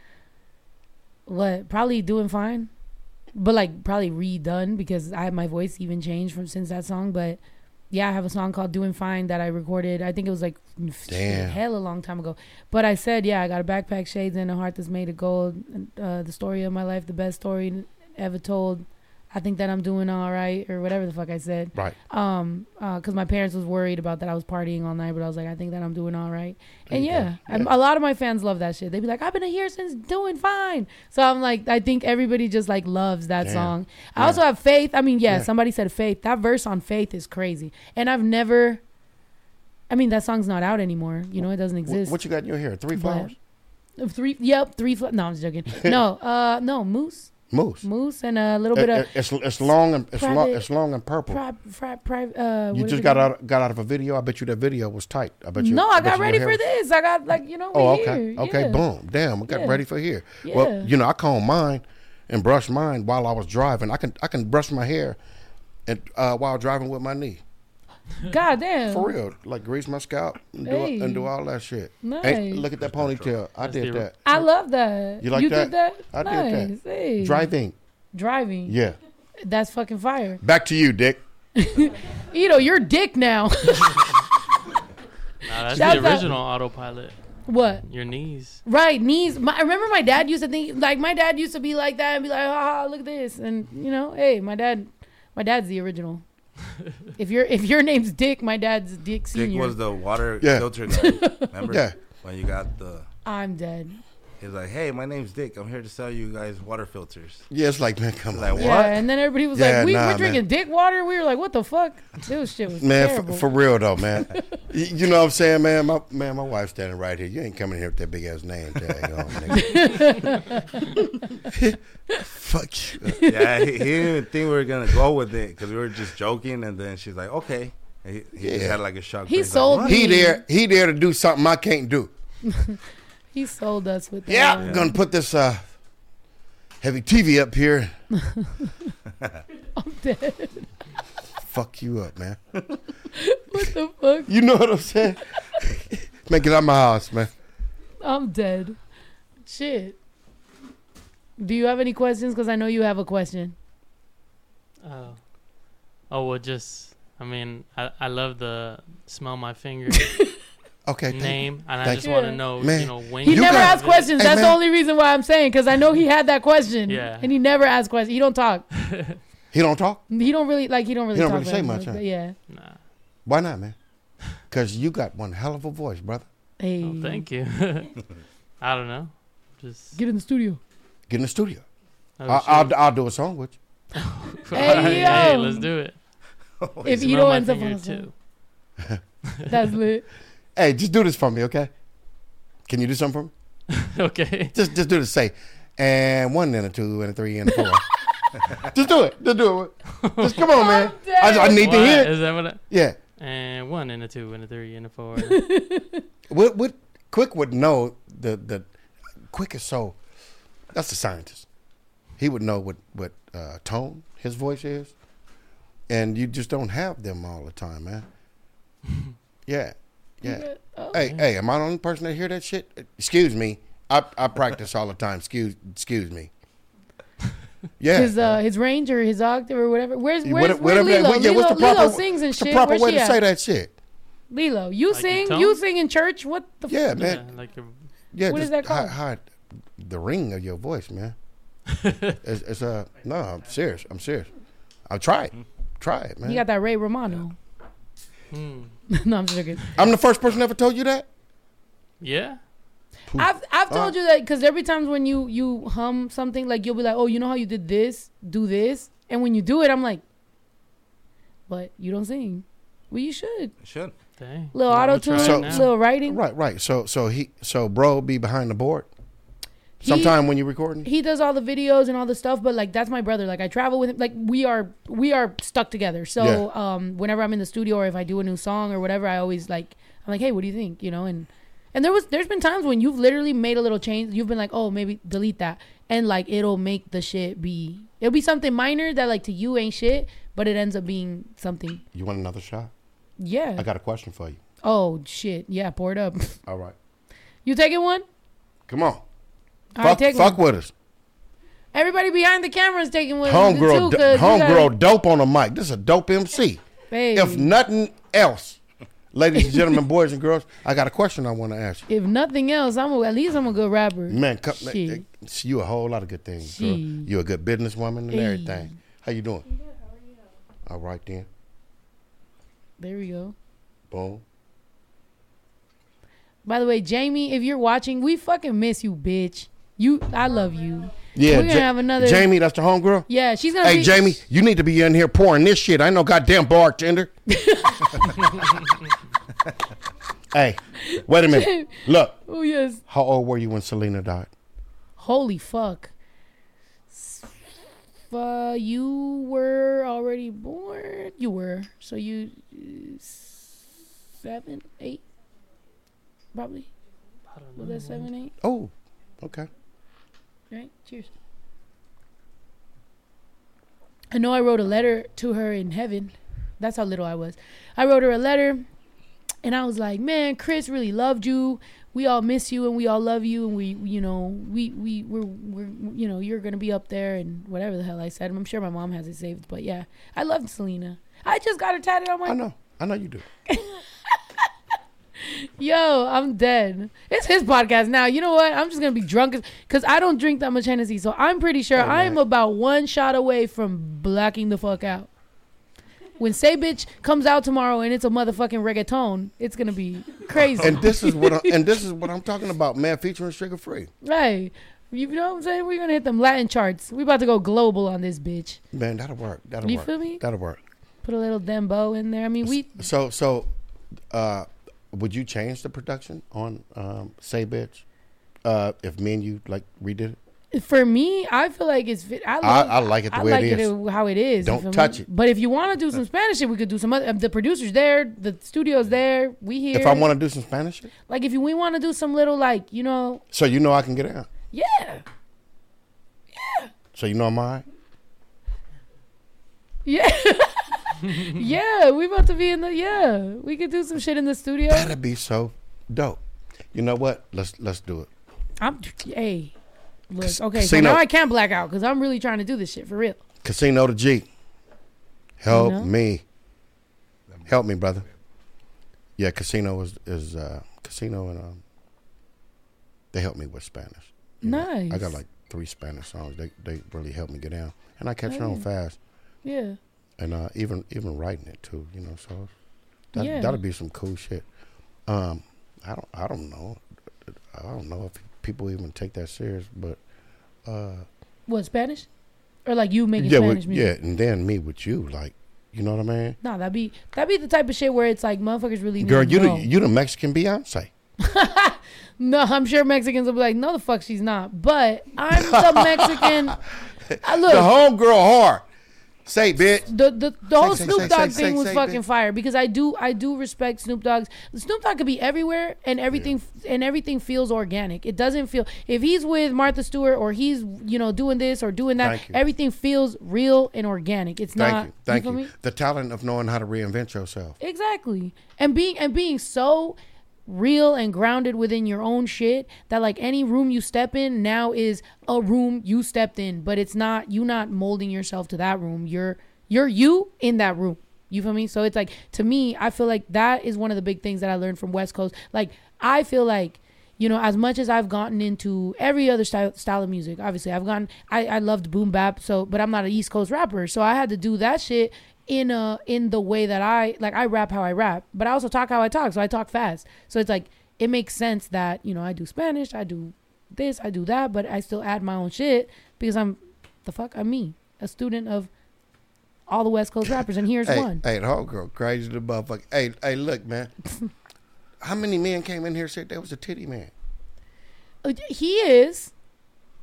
What? Probably doing fine, but like probably redone because I my voice even changed from since that song. But yeah, I have a song called "Doing Fine" that I recorded. I think it was like Damn. hell a long time ago. But I said, yeah, I got a backpack, shades, and a heart that's made of gold. Uh, the story of my life, the best story ever told. I think that I'm doing all right, or whatever the fuck I said. Right. Um, uh, cause my parents was worried about that I was partying all night, but I was like, I think that I'm doing all right. There And you yeah, go. I'm- a lot of my fans love that shit. They be like, I've been here since Doing Fine. So I'm like, I think everybody just like loves that Damn. song. I Yeah. also have Faith. I mean, yeah, Yeah. somebody said Faith. That verse on Faith is crazy. And I've never, I mean, that song's not out anymore. You know, it doesn't Wh- exist. What you got in your hair? Three But- flowers? Three, yep, three. Fl- no, I'm just joking. No, uh, no, moose, Moose. moose, and a little bit It- of it- it's it's long and it's long private- it's long and purple. pri- pri- pri- uh, You what is just it got called? out got out of a video. I bet you that video was tight. I bet you. No, I bet got you ready your for hair was- this. I got like you know. We Oh, okay, here. okay, Yeah. boom, damn, I got Yeah. ready for here. Yeah. Well, you know, I comb mine and brush mine while I was driving. I can I can brush my hair, and uh, while driving with my knee. God damn. For real, like grease my scalp and do, Hey. and do all that shit. Nice. Hey, look at that ponytail. I That's did the- that. I love that. You like you that? did that? I did nice. that. Hey. Driving. Driving. Yeah. That's fucking fire. Back to you, Dick. Ito, you're dick now. Nah, that's Shouts the out- original autopilot. What? Your knees. Right, knees. My, I remember my dad used to think like my dad used to be like that and be like, ah, look at this, and you know, hey, my dad, my dad's the original. if your if your name's Dick, my dad's Dick Dick Senior. was the water Yeah. filter guy. Remember? Yeah. When you got the, I'm dead. he's like, hey, my name's Dick. I'm here to sell you guys water filters. Yeah, it's like, man, come Like, on, what? man. Yeah, and then everybody was Yeah, like, we nah, were drinking man. dick water. We were like, what the fuck? This shit was Man, terrible. f- for real though, man. you, you know what I'm saying, man? My man, my wife's standing right here. You ain't coming here with that big ass name tag on, nigga. Fuck you. Yeah, he, he didn't even think we were going to go with it because we were just joking. And then she's like, okay. And he he just Yeah. had like a shock. He face, like, sold what? me. He there, he there to do something I can't do. He sold us with that. Yeah, one. I'm gonna put this uh, heavy T V up here. I'm dead. Fuck you up, man. What the fuck? You know what I'm saying? Man, get out of my house, man. I'm dead. Shit. Do you have any questions? Because I know you have a question. Oh. Oh well, just I mean, I I love the smell my finger Okay, thank you. name, and I Thank just you. want to know, Man, you know, when He You never got- asked questions. Hey, That's man. the only reason why I'm saying, because I know he had that question. Yeah. And he never asked questions. He don't talk. He don't talk. He don't really, like, he don't really He don't talk really say that much, huh? but yeah. Nah. Why not, man? Because you got one hell of a voice, brother. Hey. Oh, thank you. I don't know. Just Get in the studio. Get in the studio. oh, I, shit. I'll, I'll do a song with you. Hey, hey, yo. let's do it. If Smell Ito my ends up on finger, the song. too. That's lit. Hey, just do this for me, okay? Can you do something for me? Okay. Just, just do this. Say, and one and a two and a three and a four. Just do it. Just do it. Just come on, man. I, I need to What? hear it. Is that what? I, Yeah. and one and a two and a three and a four. What? What? Quick would know the the. Quick is so. That's the scientist. He would know what what uh, tone his voice is, and you just don't have them all the time, man. Yeah. Yeah. Oh. Hey, hey, am I the only person that hear that shit? Excuse me. I I practice all the time. Excuse excuse me. Yeah. His uh his range or his octave or whatever. Where's where's, What- where's whatever that- Lilo? yeah, Lilo, what's the proper, Lilo sings and what's shit. the proper Where's way she to at? say that shit? Lilo, you Like your sing, tone? you sing in church. What the? Yeah, F- man. Yeah, like your, Yeah, What just is that called? Hide, hide the ring of your voice, man. it's, it's uh no, I'm serious. I'm serious. I'll try it. Try it, man. You got that Ray Romano. hmm. No, I'm joking. I'm the first person ever told you that. Yeah. I've I've Uh. told you that because every time when you you hum something, like you'll be like, oh, you know how you did this, do this, and when you do it, I'm like, but you don't sing. Well, you should. Should. Dang. Little I'm gonna auto tune, try it So- now. little writing. Right, right. So so he so bro be behind the board. He- Sometime when you're recording? He does all the videos and all the stuff, but like that's my brother. Like I travel with him. Like we are we are stuck together. So Yeah. um, whenever I'm in the studio or if I do a new song or whatever, I always like I'm like, hey, what do you think? You know, and and there was there's been times when you've literally made a little change. You've been like, oh, maybe delete that, and like it'll make the shit be it'll be something minor that like to you ain't shit, but it ends up being something. You want another shot? Yeah. I got a question for you. Oh shit. Yeah, pour it up. All right. You taking one? Come on. All right, Fuck, take fuck one. with us. Everybody behind the camera is taking one. Homegirl, too, do- 'cause you homegirl gotta- dope on the mic. This is a dope M C. Hey. If nothing else, ladies and gentlemen, boys and girls, I got a question I want to ask you. If nothing else, I'm a, at least I'm a good rapper. Man, come, Shit. you a whole lot of good things, girl. Shit. You a good businesswoman and Hey. everything. How you doing? All right then. There we go. Boom. By the way, Jamie, if you're watching, we fucking miss you, bitch. You, I love you. Yeah, We're gonna Ja- have another. Jamie, that's the homegirl? Yeah, she's gonna. Hey, be, Jamie, you need to be in here pouring this shit. I ain't no goddamn bartender. Hey, wait a minute. Look, Oh yes. how old were you when Selena died? Holy fuck. S- Uh, you were already born. You were. So you uh, seven, eight, probably. I don't Was know. that seven, eight? Oh, okay. Right. Cheers. I know I wrote a letter to her in heaven. That's how little I was. I wrote her a letter, and I was like, "Man, Chris really loved you. We all miss you, and we all love you, and we, you know, we we we're, we're you know, you're gonna be up there, and whatever the hell I said. I'm sure my mom has it saved, but yeah, I loved Selena. I just got her tatted on my. I know. I know you do. Yo, I'm dead. It's his podcast now. You know what? I'm just gonna be drunk because I don't drink that much Hennessy, so I'm pretty sure Hey, man. I'm about one shot away from blacking the fuck out. When Say Bitch comes out tomorrow and it's a motherfucking reggaeton, it's gonna be crazy. And this is what I, and this is what I'm talking about, man. Featuring Sugar Free, Right? You know what I'm saying? We're gonna hit them Latin charts. We about to go global on this bitch. man. That'll work. That'll You work. feel me? That'll work. Put a little dembo in there. I mean, we So so, uh, would you change the production on um, Say Bitch uh, if me and you like redid it? for me, I feel like it's. fit- I, I, love, I like it the I way like it is. it how it is. you Don't feel me? touch it. But if you want to do some Spanish shit, we could do some other. The producer's there, the studio's there. We here. If I want to do some Spanish shit, like, if you, we want to do some little, like, you know, so you know I can get out. yeah, So you know I'm all right. yeah, yeah. We about to be in the yeah. We could do some shit in the studio. That'd be so dope. You know what? Let's let's do it. I'm hey, look, Cas- okay. So casino. now I can't black out because I'm really trying to do this shit for real. Casino to G. Help You know? me. Help me, brother. Yeah, Casino is is uh, Casino and um, they help me with Spanish. You know, Nice. I got like three Spanish songs. They they really help me get down, and I catch Oh, on yeah. fast. Yeah, And uh, even even writing it too, you know. So that Yeah. that'll be some cool shit. Um, I don't I don't know. I don't know if people even take that serious, but uh, what, Spanish, or like you making yeah, Spanish with, music? yeah, and then me with you, like, you know what I mean? No, that'd be that'd be the type of shit where it's like motherfuckers really. Girl, need to you the know. you the Mexican Beyonce. No, I'm sure Mexicans will be like, no, the fuck she's not. But I'm the Mexican. I look, The homegirl hard. Say, bitch. the the, the whole say, Snoop say, Dogg say, thing say, was say, fucking bitch. fire because I do I do respect Snoop Dogg's. Snoop Dogg could be everywhere and everything and everything feels organic. It doesn't feel if he's with Martha Stewart or he's you know doing this or doing that. Thank you. Everything feels real and organic. It's Thank not. you. Thank feel you. me? The talent of knowing how to reinvent yourself. Exactly. And being and being so real and grounded within your own shit that like any room you step in now is a room you stepped in, but it's not you not molding yourself to that room. You're you're you in that room. You feel me? So it's like to me, I feel like that is one of the big things that I learned from West Coast. Like I feel like you know, as much as I've gotten into every other style, style of music, obviously I've gotten, I, I loved boom bap. So, but I'm not an East Coast rapper. So I had to do that shit in a, in the way that I, like I rap how I rap, but I also talk how I talk. So I talk fast. So it's like, it makes sense that, you know, I do Spanish, I do this, I do that, but I still add my own shit because I'm, the fuck, I'm me, a student of all the West Coast rappers. And here's Hey, one. hey, the homegirl crazy the motherfucker. Hey, hey, look, man. How many men came in here and said there was a titty man? Uh, He is.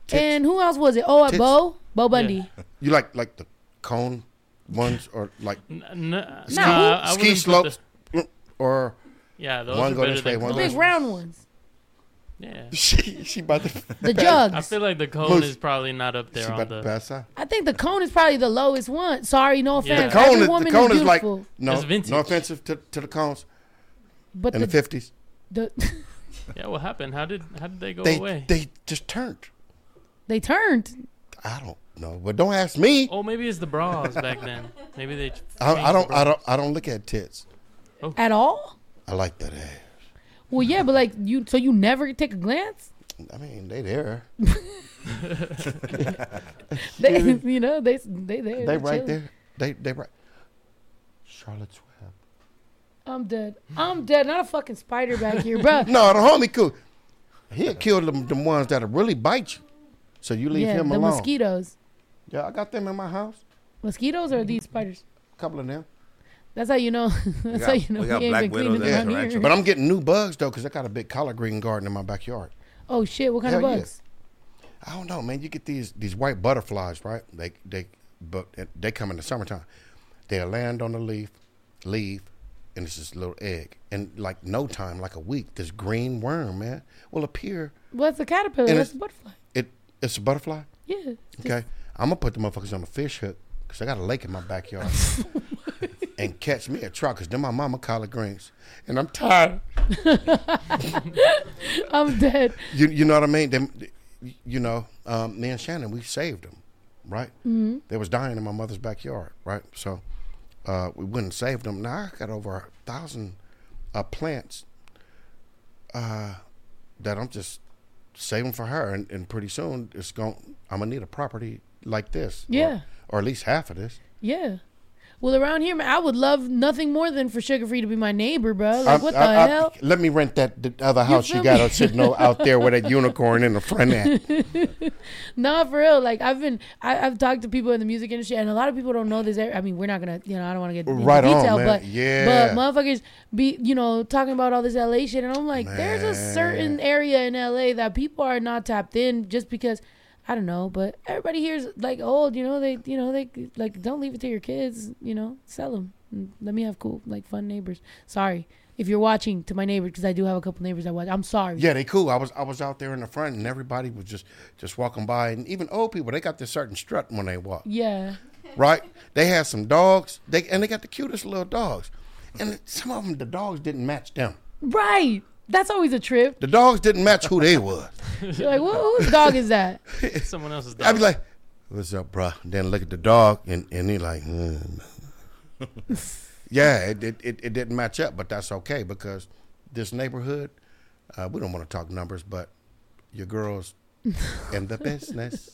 And who else was it? Oh, at Tits. Bo? Bo Bundy. Yeah. You like like the cone ones or like N- n- no, Ski- I ski wouldn't put slopes the- or yeah, those One are go better this way, than one The go cones. big round ones. Yeah. she she about to The I jugs. feel like the cone Moose. is probably not up she there on about to the. pass out. I think the cone is probably the lowest one. Sorry, no Yeah. offense. The Cone Every is, the woman cone is is like beautiful. no It's vintage. no offensive to, to the cones but in the, the fifties. the Yeah, what happened? How did how did they go They away? they just turned. they turned. I don't know, but don't ask me. Oh, maybe it's the bras back then. Maybe they. I, I changed don't the I bras. don't I don't look at tits. At all? I like that ass. Well, yeah, but like you, so you never take a glance? I mean, they there. They, you know, they they there. They they're right chilling. there. They they right. Charlotte's Web. I'm dead. I'm dead. Not a fucking spider back here, bro. No, the homie cool. He'll kill them the ones that'll really bite you. So you leave Yeah, him the alone. mosquitoes. Yeah, I got them in my house. Mosquitoes or these spiders? A couple of them. That's how you know. That's got- how you know we we, got ain't black been cleaning widows them at around the here. rancho. But I'm getting new bugs though, cause I got a big collard green garden in my backyard. Oh shit! What kind of Hell yeah. bugs? I don't know, man. You get these these white butterflies, right? They they but they come in the summertime. They'll land on the leaf, leave, and it's this little egg. And like no time, like a week, this green worm, man, will appear. What's the caterpillar? And That's it's- a butterfly. It it's a butterfly. Yeah. Okay, I'm gonna put the motherfuckers on a fish hook because I got a lake in my backyard, and catch me a trout because then my mama collard greens, and I'm tired. I'm dead. You you know what I mean? Them, you know, um, me and Shannon, we saved them, right? Mm-hmm. They was dying in my mother's backyard, right? So uh, we went and saved them. Now I got over a thousand uh, plants uh, that I'm just saving for her, and, and pretty soon it's going. I'm gonna need a property like this, or- Yeah. or, at least half of this. Yeah. Well, around here, man, I would love nothing more than for Sugar Free to be my neighbor, bro. Like, I- what the I- I- hell? Let me rent that the other house you feel got me? out sitting o- out there with that unicorn in the front at. No, for real. Like, I've been, I, I've talked to people in the music industry, and a lot of people don't know this. I mean, we're not gonna, you know, I don't want to get into Right on, detail, man. but Yeah. but motherfuckers be, you know, talking about all this L A shit, and I'm like, there's a certain Man. area in L A that people are not tapped in just because. I don't know, but everybody here's like old, you know. They, you know, they like don't leave it to your kids, you know. Sell them. Let me have cool, like fun neighbors. Sorry if you're watching to my neighbors because I do have a couple neighbors that watch. I'm sorry. Yeah, they cool. I was I was out there in the front, and everybody was just just walking by, and even old people, they got this certain strut when they walk, Yeah. right? They had some dogs, they and they got the cutest little dogs, and some of them, the dogs didn't match them. Right. That's always a trip. The dogs didn't match who they was. You're like, Who, whose dog is that? Someone else's dog. I'd be like, "What's up, bruh?" Then look at the dog, and and he like, mm. yeah, it, it it it didn't match up, but that's okay because this neighborhood, uh, we don't want to talk numbers, but your girls in the business.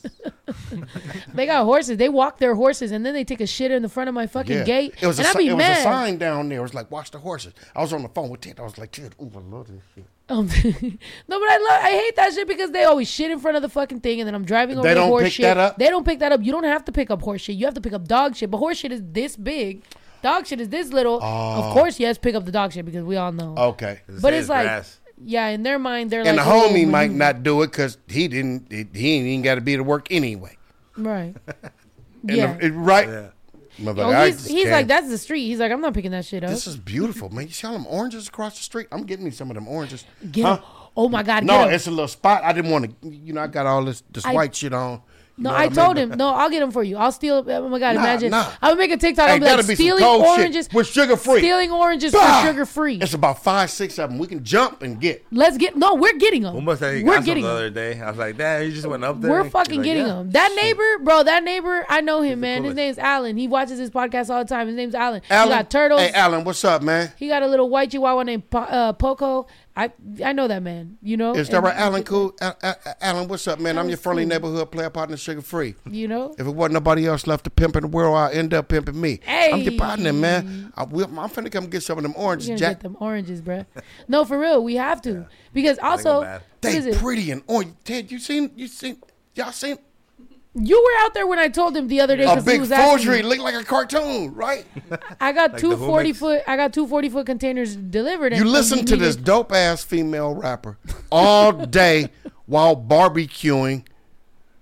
They got horses. They walk their horses and then they take a shit in the front of my fucking Yeah. gate. It was, and a, I'd si- be it was mad. a sign down there. It was like, watch the horses. I was on the phone with Ted. I was like, Ted, ooh, I love this shit. Um, no, but I love. I hate that shit because they always shit in front of the fucking thing, and then I'm driving over They the don't horse pick shit. that up? They don't pick that up. You don't have to pick up horse shit. You have to pick up dog shit. But horse shit is this big. Dog shit is this little. Oh. Of course, yes, pick up the dog shit because we all know. Okay. But it's like, yeah, in their mind, they're And like, the oh, homie when might you- not do it because he didn't, he, he ain't even got to be to work anyway. Right. And Yeah. the- it- right? Yeah. Motherfucker, Oh, I he's just he's can't. like, that's the street. He's like, I'm not picking that shit up. This is beautiful, man. You see all them oranges across the street? I'm getting me some of them oranges. Get Huh? him. Oh my God. No, get him. it's a little spot. I didn't want to, you know, I got all this this I- white shit on. You No, know what I mean? told him. No, I'll get them for you. I'll steal. Oh my God, Nah, imagine. nah. I would make a TikTok. Hey, I'll be like, gotta be some stealing cold oranges shit with sugar free. Stealing oranges Bah! for sugar free. It's about five, six of them. We can jump and get. Let's get. No, we're getting them. Who must have We're got some getting the them. other day? I was like, Dad, you just went up there. We're He's fucking like, getting yeah. them. That neighbor, bro, that neighbor, I know him, the man. His coolest. name's Alan. He watches his podcast all the time. His name's Alan. Alan, He got turtles. Hey, Alan, what's up, man? He got a little white chihuahua named Po- uh, Poco. I I know that man. You know. Is that And- right, Alan? Cool. A- A- A- Alan, what's up, man? I'm Alan's your friendly cool. neighborhood player partner, Sugar Free. You know. If it wasn't nobody else left to pimp in the world, I'll end up pimping me. I'm your Hey. partner, man. I will, I'm finna come get some of them oranges, We're gonna Jack. get them oranges, bruh. No, for real, we have to because also, bad. what is They it? pretty and orange. Ted, you seen? You seen? Y'all seen? You were out there when I told him the other day A because he big was asking forgery, me. look like a cartoon, right? I got Like two the Who forty mix? foot. I got two forty foot containers delivered. You and- listen and to he this needed- dope ass female rapper all day while barbecuing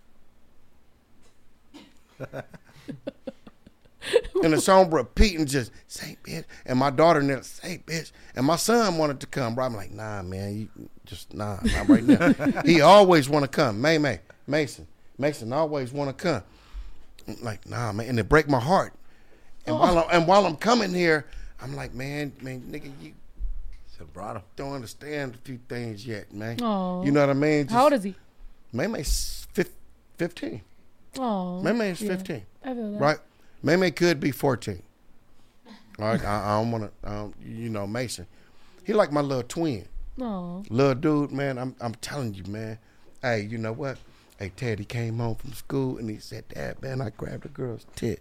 And the song repeating just, say bitch. And my daughter there, say bitch. And my son wanted to come, bro. I'm like, nah, man, you just, nah, not right now. He always want to come. May, May, Mason. Mason always want to come. I'm like, nah, man. And it break my heart. And, oh. while I'm, and while I'm coming here, I'm like, man, man, nigga, you don't understand a few things yet, man. Oh. You know what I mean? Just, how old is he? May May's fifteen. Oh. May May is yeah. fifteen. I feel that. Right? May May could be fourteen. All right? I, I don't want to, um, you know, Mason. He like my little twin. Oh. Little dude, man, I'm I'm telling you, man. Hey, you know what? Hey, Ted, he came home from school and he said, Dad, man, I grabbed a girl's tit.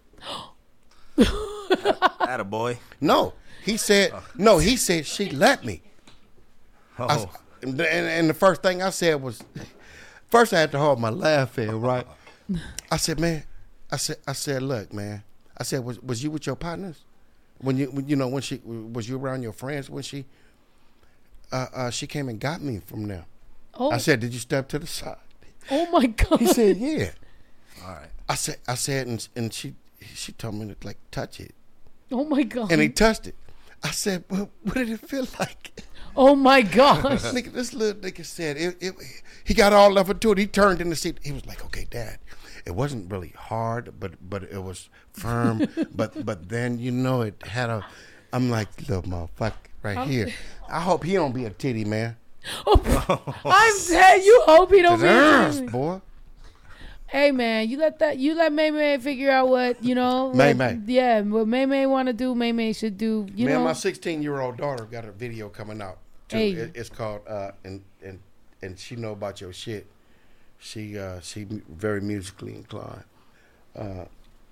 Attaboy. No, he said, no, he said she let me. Oh. I, and, and the first thing I said was, first I had to hold my laugh in, right? I said, man, I said, I said, look, man. I said, was was you with your partners? When you, when, you know, when she, was you around your friends when she, uh, uh, she came and got me from them? Oh. I said, did you step to the side? Oh my God. He said, yeah. All right. I said, I said, and, and she, she told me to like touch it. Oh my God. And he touched it. I said, well, what did it feel like? Oh my gosh. Nigga, this little nigga said, it, it, he got all up into it. He turned in the seat. He was like, okay, Dad, it wasn't really hard, but but it was firm. but but then, you know, it had a, I'm like, little motherfucker right I'm, here. I hope he don't be a titty, man. Oh, I'm saying you hope he don't be a titty. Boy. Hey man, you let that you let May May figure out what you know. May what, May, yeah, what May May want to do, May May should do. You man, know, my sixteen year old daughter got a video coming out too. Hey. It, it's called uh, and and and she know about your shit. She uh, she very musically inclined. Uh,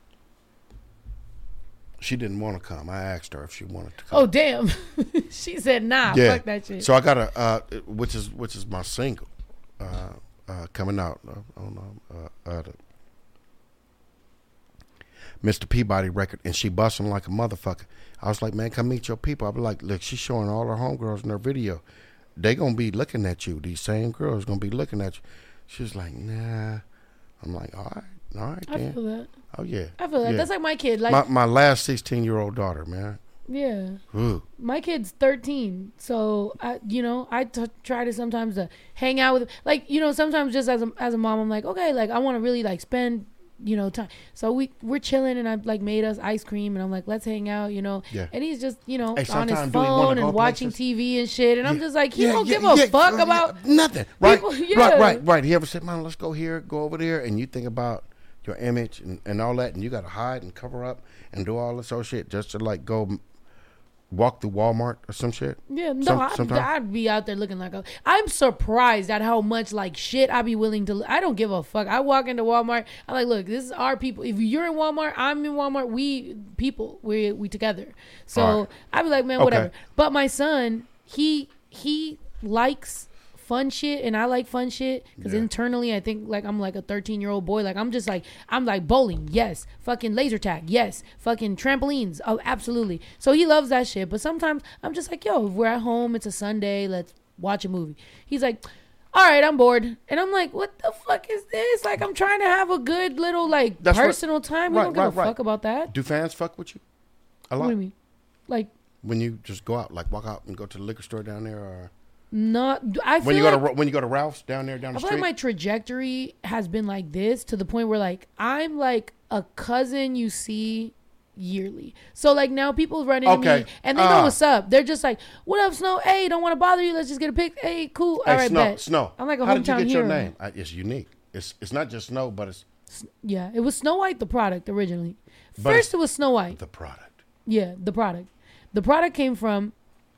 she didn't want to come. I asked her if she wanted to come. Oh damn, she said nah. Yeah. Fuck that shit. So I got a uh, which is which is my single. Uh, Uh, coming out uh, on uh, uh, the Mister Peabody record, and she busting like a motherfucker. I was like, man, come meet your people. I be like, look, she's showing all her homegirls in her video. They gonna be looking at you. These same girls gonna be looking at you. She was like, nah. I'm like, all right, all right, I then. feel that. Oh yeah, I feel that. yeah. That's like my kid. Like my my last sixteen year old daughter, man. Yeah. Ooh. My kid's thirteen, so I, you know, I t- try to sometimes to hang out with, like, you know, sometimes just as a as a mom, I'm like, okay, like I want to really like spend, you know, time. So we we're chilling, and I like made us ice cream, and I'm like, let's hang out, you know. Yeah. And he's just, you know, Hey, on his sometimes do we wanna phone go and watching places? T V and shit, and I'm Yeah. just like, he Yeah, don't yeah, give a yeah, fuck yeah, about nothing. Right, people- yeah. right, right, right. He ever said, "Man, let's go here, go over there," and you think about your image and, and all that, and you got to hide and cover up and do all this old shit just to like go m- walk through Walmart or some shit. Yeah, no, Some- I'd, sometime? I'd be out there looking like a. I'm surprised at how much like shit I'd be willing to. I don't give a fuck. I walk into Walmart. I'm like, look, this is our people. If you're in Walmart, I'm in Walmart. We people, we we together. So All right. I'd be like, man, Okay. whatever. But my son, he he likes fun shit, and I like fun shit because Yeah. internally I think like I'm like a thirteen year old boy. Like I'm just like I'm like bowling, yes, fucking laser tag, yes, fucking trampolines, oh absolutely. So he loves that shit. But sometimes I'm just like, yo, if we're at home, it's a Sunday, let's watch a movie. He's like, all right, I'm bored, and I'm like, what the fuck is this? Like I'm trying to have a good little like That's what- personal time. We right, don't give right, a right. fuck about that. Do fans fuck with you a lot What do you mean? Like when you just go out, like walk out and go to the liquor store down there, or not? I feel when you like, go to Ra- when you go to Ralph's down there down I the feel street? like my trajectory has been like this to the point where like I'm like a cousin you see yearly. So like now people run into Okay. me and they know Uh. what's up. They're just like, "What up, Snow? Hey, don't want to bother you. Let's just get a pic. Hey, cool. Hey, All right, Snow, bet." Snow. I'm like a How did you hometown get hero. your name? I, it's unique. It's it's not just Snow, but it's Yeah, it was Snow White the product originally. But it's- First it was Snow White. the product. Yeah, the product. The product came from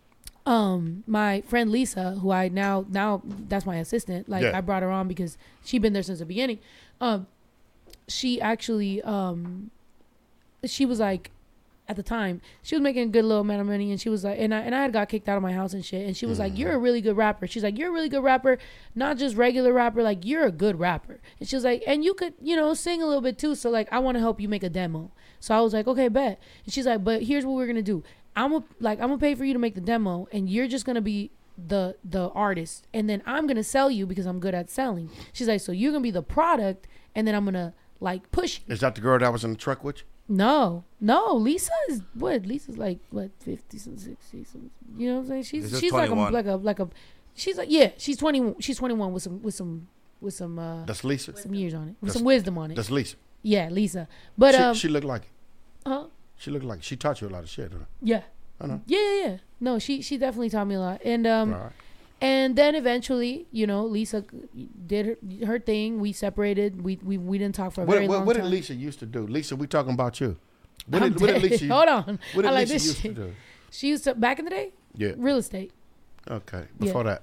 um my friend Lisa, who I now now that's my assistant. Like Yeah. I brought her on because she'd been there since the beginning. Um she actually um she was like at the time she was making a good little amount of money, and she was like, and I and I had got kicked out of my house and shit, and she was like, you're a really good rapper. She's like, you're a really good rapper, not just regular rapper, like you're a good rapper. And she was like, and you could, you know, sing a little bit too, so like I want to help you make a demo. So I was like, okay, bet. And she's like, but here's what we're gonna do. I'm gonna like I'm gonna pay for you to make the demo, and you're just gonna be the the artist, and then I'm gonna sell you because I'm good at selling. She's like, so you're gonna be the product, and then I'm gonna like pushy. Is that the girl that was in the truck with you? No, no. Lisa is what? Lisa's like what? Fifty, some sixty, some. You know what I'm saying? She's Lisa's she's like a twenty-one. like a like a. She's like yeah. She's twenty. She's twenty-one with some with some with some uh That's Lisa. some years on it with That's- some wisdom on it. That's Lisa. Yeah, Lisa. But she, um, she looked like it. huh? She looked like she taught you a lot of shit. Huh? Yeah. I know. Yeah, yeah, yeah. No, she she definitely taught me a lot, and um, All right. and then eventually, you know, Lisa did her, her thing. We separated. We we we didn't talk for a What, very what, long what did time. Lisa used to do? Lisa, we talking about you. What I'm did, what did dead. Lisa? Hold on. What did I like Lisa this used shit. to do? She used to back in the day. Yeah. Real estate. Okay. Before that.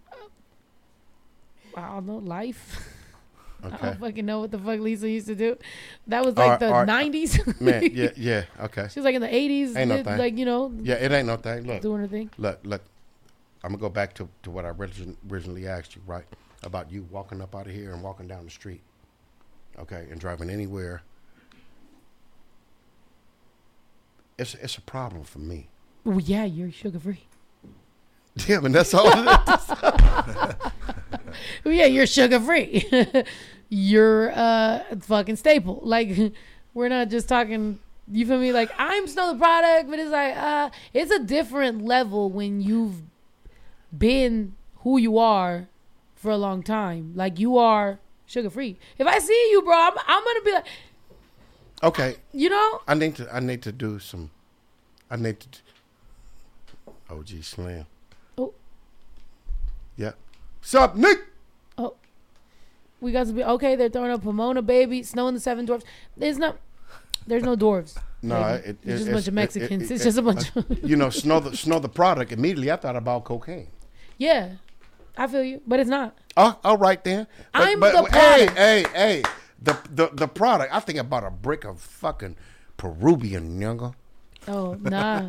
I don't know, life. I Okay. don't fucking know what the fuck Lisa used to do. That was All like right, the all right. nineties. Man, yeah, yeah. Okay. She was like in the eighties, Ain't no thing. like you know, Yeah, it ain't no thing. Look, doing her thing. look, look. I'm gonna go back to, to what I origin- originally asked you, right? About you walking up out of here and walking down the street, okay, and driving anywhere. It's it's a problem for me. Well, yeah, you're sugar free. Damn, and that's all. It is. Well, yeah, you're sugar free. You're uh fucking staple. Like we're not just talking. You feel me? Like I'm still the product, but it's like uh, it's a different level when you've been who you are for a long time. Like you are sugar free. If I see you, bro, I'm, I'm gonna be like, Okay, you know, I need to I need to do some. I need to. Do, O G Slim. Oh. Yeah. Sup, Nick? oh, we got to be okay. They're throwing up Pomona, baby, Snow and the Seven Dwarfs. There's no, there's no dwarves. No, Like, it, it's it, just a bunch of it- Mexicans. it- It's it- just a bunch uh, of you know, snow the snow the product. Immediately, I thought about cocaine. yeah. I feel you, but it's not. Oh, all right then. But, I'm but, the hey, product. hey, hey. The, the the product. I think about a brick of fucking Peruvian, younger. Oh nah.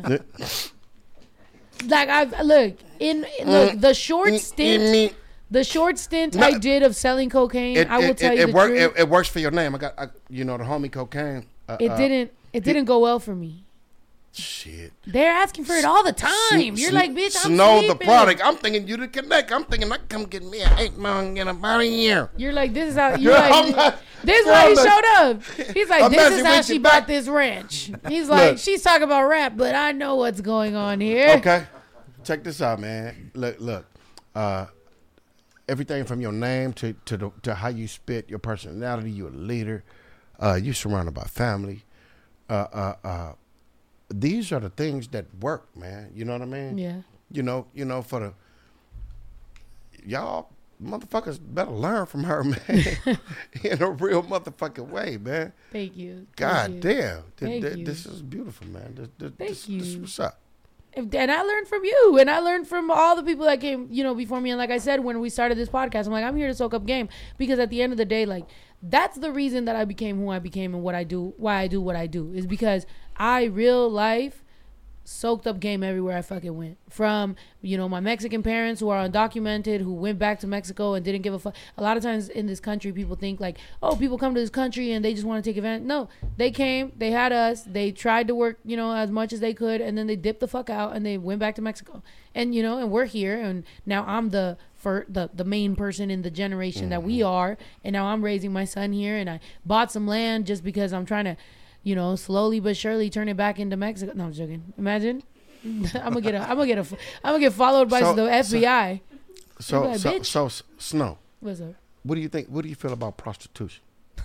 Like I look in look the short stint. The short stint No, I did of selling cocaine, It, I will it, tell it, you it the work, truth. it, it works for your name. I got, I, you know, the homie cocaine. Uh, It uh, didn't. It didn't go well for me. Shit. They're asking for it all the time. Sn- You're sn- like, bitch, I'm Snow sleeping. the product. I'm thinking you to connect. I'm thinking I come get me an eight man in about a year. You're like, this is how. You're I'm like, not- this is I'm why he not- showed up. He's like, I'm this messing is how with she you bought back. this ranch. He's like, Look. she's talking about rap, but I know what's going on here. Okay. Check this out, man. Look, look. Uh, everything from your name to to the, to how you spit, your personality. You're a leader. Uh, you're surrounded by family. Uh, uh, uh, these are the things that work, man. You know what I mean? Yeah. You know, you know, for the y'all motherfuckers better learn from her, man, in a real motherfucking way, man. Thank you. Thank God you. damn, Th- Thank th- you. this is beautiful, man. This, this, Thank this, you. this is what's up. And I learned from you, and I learned from all the people that came, you know, before me. And like I said, when we started this podcast, I'm like, I'm here to soak up game, because at the end of the day, like, that's the reason that I became who I became and what I do, why I do what I do, is because I real life soaked up game everywhere I fucking went. From, you know, my Mexican parents who are undocumented, who went back to Mexico and didn't give a fuck. A lot of times in this country, people think like, oh, people come to this country and they just want to take advantage. No, they came, they had us, they tried to work, you know, as much as they could, and then they dipped the fuck out and they went back to Mexico. And, you know, and we're here, and now I'm the for the, the main person in the generation that we are, and now I'm raising my son here, and I bought some land just because I'm trying to, you know, slowly but surely turn it back into Mexico. No, I'm joking. Imagine. I'm gonna get a. I'm gonna get a. I'm gonna get followed by So- the F B I. So, like, so, bitch. so, S- Snow, What's up? what do you think? What do you feel about prostitution?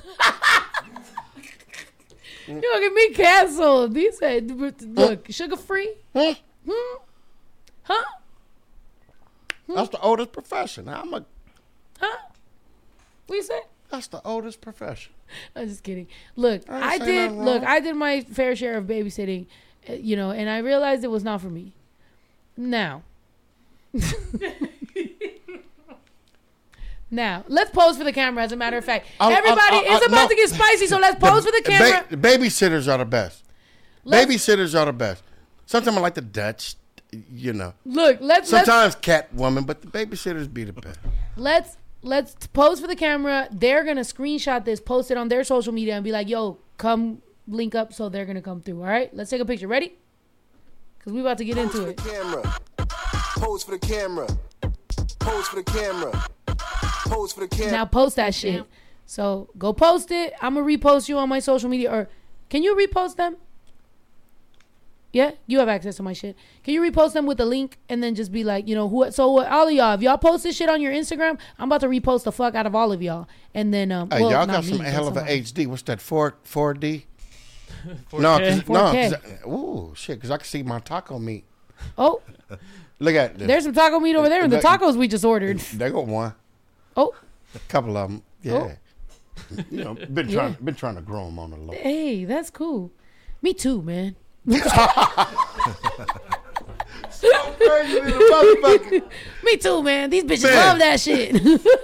You gonna get me canceled? These said, look, sugar free. Huh? Hmm? Huh? That's the oldest profession. I'm a. Huh? What you say? That's the oldest profession. I'm just kidding. Look, I ain't I say did. nothing Look, wrong. I did my fair share of babysitting, uh, you know, and I realized it was not for me. Now, now let's pose for the camera. As a matter of fact, I'll- I'll- everybody I'll- is I'll- about no. to get spicy, so let's pose for the camera. Ba- babysitters are the best. Let's- Babysitters are the best. Sometimes I like the Dutch, you know. Look, let's let's Sometimes cat woman, but the babysitters be the best. let's let's pose for the camera. They're gonna screenshot this, post it on their social media, and be like, "Yo, come link up." So they're gonna come through. All right, let's take a picture. Ready? Because we about to get into it. Camera. Pose for the camera. Pose for the camera. Pose for the camera. Now post that shit. So go post it. I'm gonna repost you on my social media. Or can you repost them? Yeah, you have access to my shit. Can you repost them with the link and then just be like, you know, who? So uh, all of y'all, if y'all post this shit on your Instagram, I'm about to repost the fuck out of all of y'all. And then, um, Hey, well, y'all not got some me, but hell of a somebody. H D. What's that? Four four D? four K. No, cause, no. four K. 'Cause I- ooh, shit. Because I can see my taco meat. Oh, Look at this. there's some taco meat over there and the Look- tacos we just ordered. There go one. Oh, A couple of them. Yeah. Oh. You know, been Yeah. trying, been trying to grow them on the low. hey, that's cool. Me too, man. Me too, man. These bitches Man. love that shit.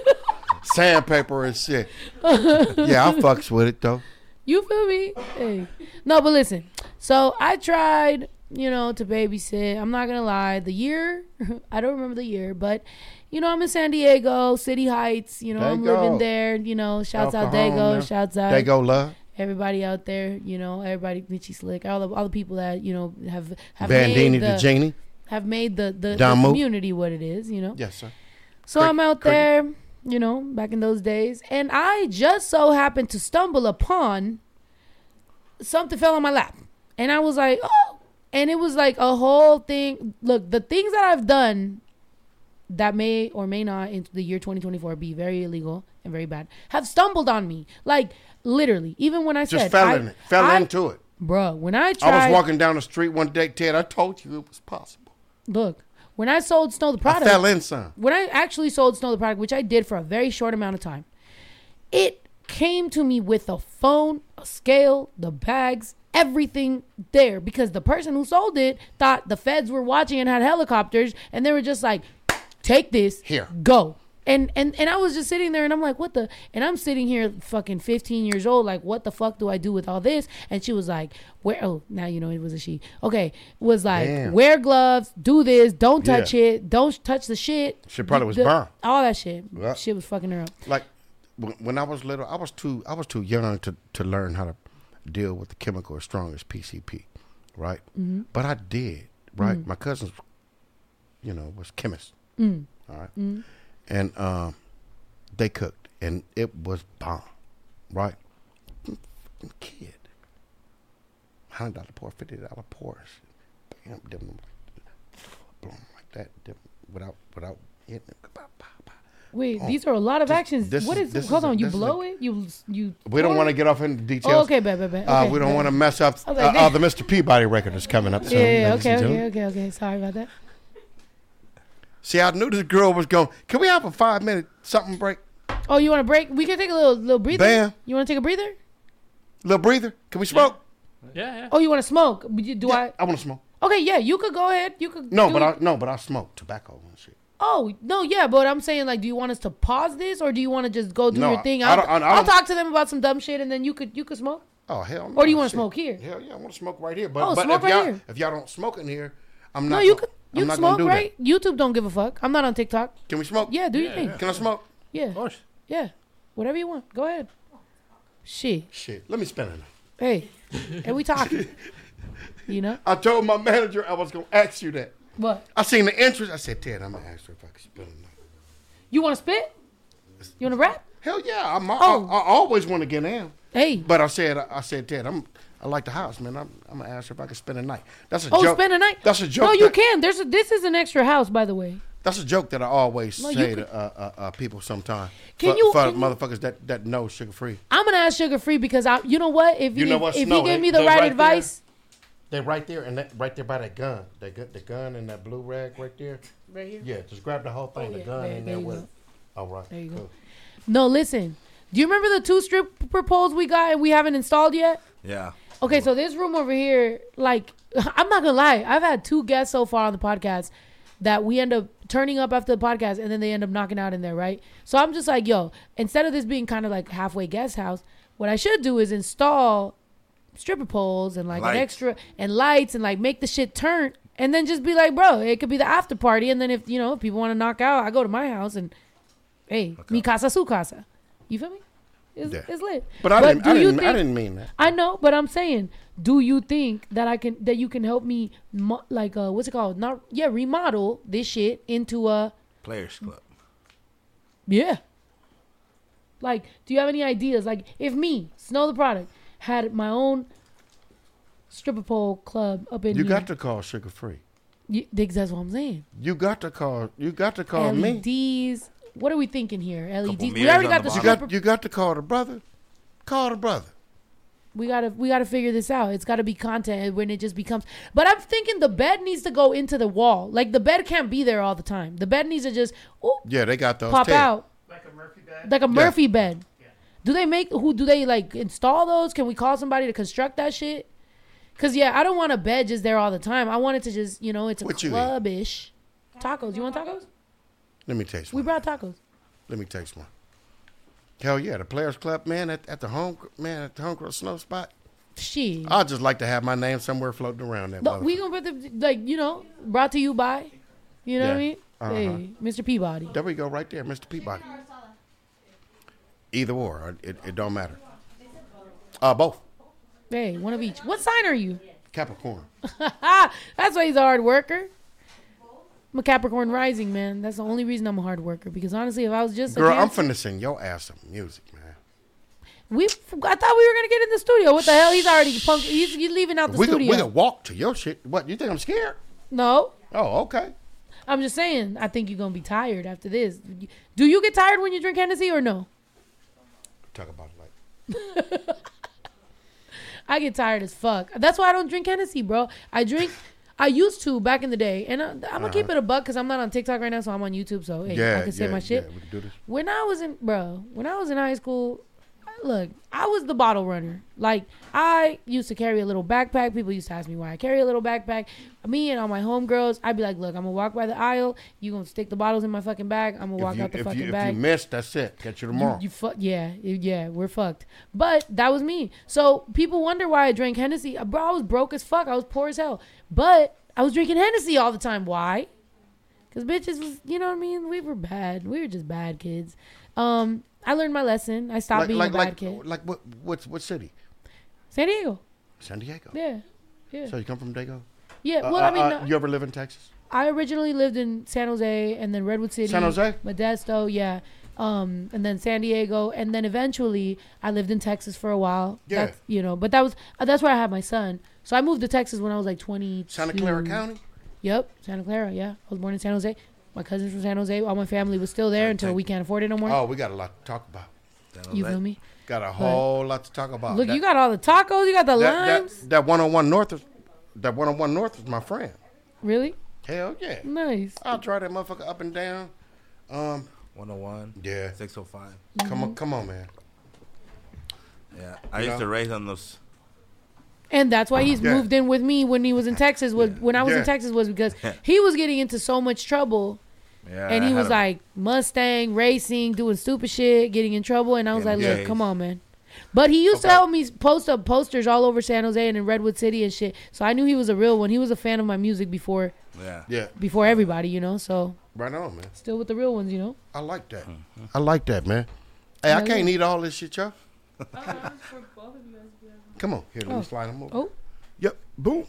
Sandpaper and shit. Yeah, I fucks with it though. You feel me? Hey. No, but listen. So I tried, you know, to babysit. I'm not gonna lie. The year, I don't remember the year, but you know, I'm in San Diego, City Heights. You know, I'm Dago. living there. You know, shouts El out Cajon Dago. now. Shouts out They go love. everybody out there. You know, everybody, Mitchy Slick, all the all the people that you know have have made Bandini the, the Genie. have made the the, the Damu. community what it is. You know. Yes, sir. So Crick- I'm out cricket. there, you know, back in those days, and I just so happened to stumble upon something fell on my lap, and I was like, oh, and it was like a whole thing. Look, the things that I've done that may or may not in the year twenty twenty-four be very illegal and very bad have stumbled on me, like literally. Even when I Just said, fell I, in it. Fell I- into it. bro. When I tried, I was walking down the street one day, Ted. I told you it was possible. look, when I sold Snow the I product, fell in some. when I actually sold Snow the product, which I did for a very short amount of time, it came to me with a phone, a scale, the bags, everything there, because the person who sold it thought the feds were watching and had helicopters, and they were just like, take this, Here. go. And, and and I was just sitting there and I'm like, what the? And I'm sitting here fucking fifteen years old, like, what the fuck do I do with all this? And she was like, where? Oh, now you know it was a she. Okay. Was like, Damn. wear gloves, do this, don't touch Yeah. it, don't touch the shit. She probably was The- burned. All that shit. Yeah. Shit was fucking her up. Like when when I was little, I was too I was too young to, to learn how to deal with the chemical as strong as P C P, right? Mm-hmm. But I did, right? Mm. My cousins, you know, was chemists, Mm. all right, Mm. and um, they cooked, and it was bomb, right? Fucking kid, hundred dollar pour, fifty dollar pours, bam, them, boom, like that, them, without without hitting them. Bah, bah, bah. Wait, Oh, these are a lot of this- actions. this What is- is? this Hold is a- on, you this is blow a- it? You you. We don't pour want to it? get off into details. Oh, okay, bad, bad, bad. Uh, Okay, we don't bad. want to mess up. I was Uh, like, uh, the Mister Peabody record is coming up soon. Yeah, yeah, ladies okay, and okay, gentlemen. okay, okay. Sorry about that. See, I knew this girl was going. Can we have a five minute something break? Oh, you want to break? We can take a little little breather. Bam. You want to take a breather? Little breather. Can we smoke? Yeah, yeah. Oh, you want to smoke? Would you- Do Yeah, I? want to smoke. Okay, yeah, you could go ahead. You could. No, do but it. I no, but I smoke tobacco and shit. Oh no, yeah, but I'm saying, like, do you want us to pause this or do you want to just go do No, your thing? I I'll, don't- I don't- I'll talk to them about some dumb shit and then you could you could smoke. Oh hell no. Or do you wanna shit. smoke here? Hell yeah, I want to smoke right here. But, Oh, but smoke if right y'all here. if y'all don't smoke in here, I'm not. No, you gonna- could I'm you not can gonna smoke, do right? YouTube don't give a fuck. I'm not on TikTok. That. Can we smoke? Yeah, do your Yeah, thing. yeah. Can I smoke? Yeah, Of course. yeah, whatever you want. Go ahead. Shit. Shit. Let me spin it. Hey, and we talking. You know I told my manager I was gonna ask you that. what? I seen the entrance. I said, Ted, I'm gonna ask her if I can spin it. You want to spit? You want to rap? Hell yeah, I'm, Oh. I, I always want to get in. Hey. But I said, I said, Ted, I'm, I like the house, man. I'm, I'm gonna ask her if I can spend a night. That's a Oh, joke. spend a night. That's a joke. No, you that- can. There's a, this is an extra house, by the way. That's a joke that I always No, you say could- to uh, uh, uh, people sometimes. Can for, you- for can you- motherfuckers that, that know sugar free? I'm gonna ask sugar free because I. You know what? If You you know if, what, if Snow, he gave they- me the they right, right advice. They right there and that, right there by that gun. That gun, the gun and that blue rag right there. Right here. Yeah, just grab the whole thing. Oh, the yeah, gun there- in there there you with go. it. All right. There you go. cool. No, listen. Do you remember the two stripper poles we got and we haven't installed yet? Yeah. Okay, so this room over here, like, I'm not gonna lie, I've had two guests so far on the podcast that we end up turning up after the podcast and then they end up knocking out in there, right? So I'm just like, yo, instead of this being kind of like halfway guest house, what I should do is install stripper poles and like an Lights. extra and lights and like make the shit turn and then just be like, bro, it could be the after party. And then if, you know, if people want to knock out, I go to my house and, hey, mi casa, su casa. You feel me? It's, Yeah. it's lit. But I didn't. do I you didn't. I think- didn't mean that. I know, but I'm saying, do you think that I can that you can help me mo- like uh what's it called? Not yeah, remodel this shit into a Players Club. yeah. Like, do you have any ideas? Like, if me, Snow the Product, had my own stripper pole club up in You here. got to call Sugar Free. You, that's what I'm saying. You got to call. You got to call L me. E Ds. What are we thinking here? L E Ds. We mirrors already on got the the You stripper. got. You got to call the brother. Call the brother. We gotta we gotta figure this out. It's gotta be content when it just becomes. But I'm thinking the bed needs to go into the wall. Like the bed can't be there all the time. The bed needs to just ooh, Yeah, they got those. pop too. out Like a Murphy bed. like a Murphy bed. Yeah. Do they make who? Do they like install those? Can we call somebody to construct that shit? Cause yeah, I don't want a bed just there all the time. I want it to just you know it's a What you eat? club-ish. Tacos. You want tacos? Let me taste We one. brought tacos. Let me taste one. Hell yeah, the Players Club, man, at, at the home, man, at the home snow spot. Shit. I'd just like to have my name somewhere floating around that. But we motherfucker. gonna put the like you know brought to you by, you know what I Yeah. mean? Uh-huh. Hey, Mister Peabody. There we go, right there, Mister Peabody. Either or, it, it don't matter. Uh, both. Hey, one of each. What sign are you? Capricorn. That's why he's a hard worker. I'm a Capricorn rising, man. That's the only reason I'm a hard worker. Because honestly, if I was just a Girl, I'm Cancer- finna sing your ass some music, man. we, I thought we were gonna get in the studio. What the hell? He's already punk. He's, he's leaving out the We could, studio. we could walk to your shit. What, you think I'm scared? No, Oh, okay. I'm just saying. I think you're gonna be tired after this. Do you get tired when you drink Hennessy or no? Talk about it like. I get tired as fuck. That's why I don't drink Hennessy, bro. I drink. I used to back in the day, and I, I'm gonna keep it a buck because I'm not on TikTok right now, so I'm on YouTube. So hey, Yeah, I can say yeah, my shit. yeah, we can do this. When I was in, bro, when I was in high school, look, I was the bottle runner. Like, I used to carry a little backpack. People used to ask me why I carry a little backpack. Me and all my homegirls, I'd be like, look, I'm gonna walk by the aisle. You gonna stick the bottles in my fucking bag. I'm gonna walk If you, out the if fucking you, bag. if you miss, that's it. Catch you tomorrow. You, you fuck yeah, yeah, we're fucked. But that was me. So people wonder why I drank Hennessy. Uh, Bro, I was broke as fuck. I was poor as hell. But I was drinking Hennessy all the time. Why? Because bitches was, you know what I mean? We were bad. We were just bad kids. Um, I learned my lesson. I stopped like, being like, a bad like, kid. like what, what, what city? San Diego. San Diego. Yeah. Yeah. So you come from Dago? yeah. Uh, Well, uh, I mean, uh, no, you ever live in Texas? I originally lived in San Jose and then Redwood City. San Jose? Modesto, yeah. Um, and then San Diego, and then eventually I lived in Texas for a while. Yeah. That's, you know, but that was uh, that's where I had my son. So I moved to Texas when I was like twenty. Santa Clara County? Yep, Santa Clara. Yeah, I was born in San Jose. My cousins from San Jose. All my family was still there until we can't afford it no more. Oh, we got a lot to talk about. you feel me? Got a whole lot to talk about. Look, That- you got all the tacos. You got the that, limes. that, that one oh one North is that one oh one North is my friend. Really Hell yeah. nice. I'll try that motherfucker up and down. Um, one oh one. Yeah. six oh five. Mm-hmm. Come on, come on, man. Yeah. I You used know? to race on those. And that's why he's Yeah. moved in with me when he was in Texas. Was when I was Yeah. in Texas was because he was getting into so much trouble. Yeah. And I he had was a- like Mustang racing, doing stupid shit, getting in trouble. And I was Yeah, like, yeah. look, come on, man. But he used to Okay. help me post up posters all over San Jose and in Redwood City and shit. So I knew he was a real one. He was a fan of my music before Yeah. Yeah, before everybody, you know. So right on, man. still with the real ones, you know. I like that. I like that, man. Hey, I Hell can't yeah. eat all this shit, y'all. Come on, here, let me Oh. slide them over. Oh, Yep, boom.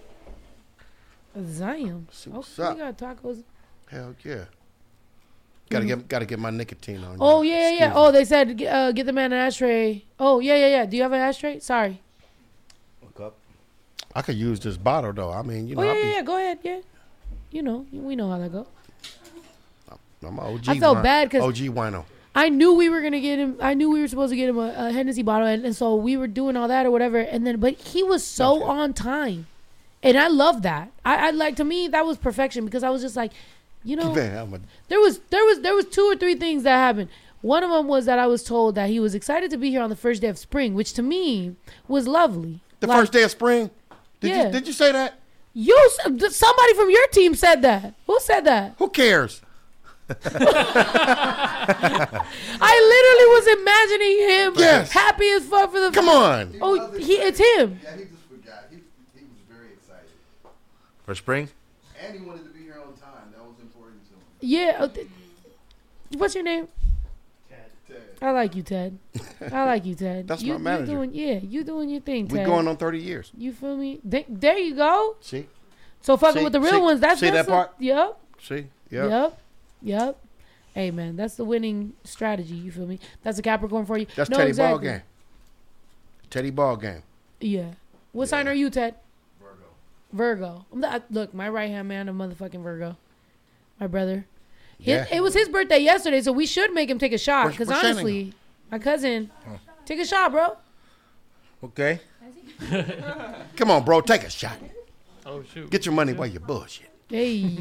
Zion. See what's Okay, up. we got tacos. Hell yeah. Gotta get, gotta get my nicotine on. Mm-hmm. Oh y'all. yeah, yeah, yeah. Excuse Oh, me. they said uh, get the man an ashtray. Oh yeah, yeah, yeah. Do you have an ashtray? Sorry. Look up. I could use this bottle though. I mean, you know, Oh yeah, I'll yeah, be, yeah. Go ahead, yeah. You know, we know how that go. I'm a O G. I felt wine- bad 'cause- O G wino. I knew we were gonna get him. I knew we were supposed to get him a, a Hennessy bottle, and, and so we were doing all that or whatever. And then, but he was so on time, and I love that. I, I like to me that was perfection because I was just like, you know, Man, I'm a, there was there was there was two or three things that happened. One of them was that I was told that he was excited to be here on the first day of spring, which to me was lovely. the Like, first day of spring. Did Yeah. you did you say that? You s- somebody from your team said that. Who said that? Who cares? I literally was imagining him Yes. happy as fuck for the. Come on. Oh, he it's him. Yeah, he just forgot. He, he was very excited. For spring? And he wanted to be here on time. That was important to him. Yeah. uh, th- What's your name? Ted. Ted. I like you, Ted. I like you, Ted. That's you, my manager. You doing, yeah, you doing your thing, We Ted. going on thirty years. You feel me? Th- there you go. See, So fucking See- with the real see- ones. That's see that's that part? Yep. see, yeah. Yep. Yep. Hey man, that's the winning strategy. You feel me? That's a Capricorn for you. That's no, Teddy exactly. Ball Game. Teddy Ball Game. Yeah. What sign Yeah. are you, Ted? Virgo. Virgo. I'm the, I- look, my right hand man, a motherfucking Virgo. My brother. His, Yeah. It was his birthday yesterday, so we should make him take a shot. What's- Because what's honestly, my cousin, take a shot, bro. Okay. Come on, bro. Take a shot. Oh shoot. Get your money while you bullshit. Hey.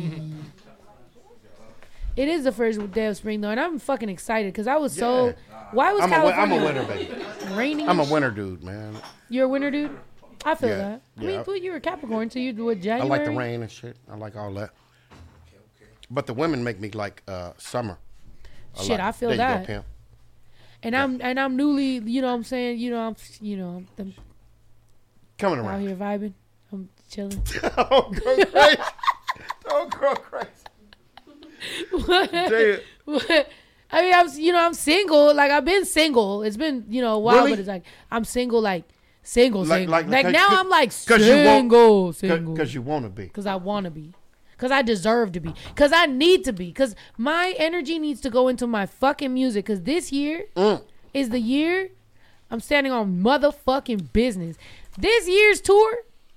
It is the first day of spring though, and I'm fucking excited because I was so. Yeah. Why was I'm a, win- California I'm a winner, baby. raining? I'm a and winner, dude, man. sh- You're a winner, dude. I feel Yeah. that. I Yeah. mean, but you were Capricorn, so you do what I January. like the rain and shit. I like all that. But the women make me like uh, summer. a Shit, lot. I feel there that. You go, Pam. And I'm and I'm newly, you know, what I'm saying, you know, I'm, you know, I'm Coming out around. here vibing. I'm chilling. Don't go crazy. Don't go crazy. What? Tell you. What? I mean, I'm, you know, I'm single. Like I've been single. It's been, you know, a while, Really? but it's like I'm single, like single, Like- single. like- Like, like- now, cause- I'm like cause you want- single, single. Because you want to be. Because I want to be. Because I deserve to be. Because I need to be. Because my energy needs to go into my fucking music. Because this year Mm. is the year I'm standing on motherfucking business. This year's tour,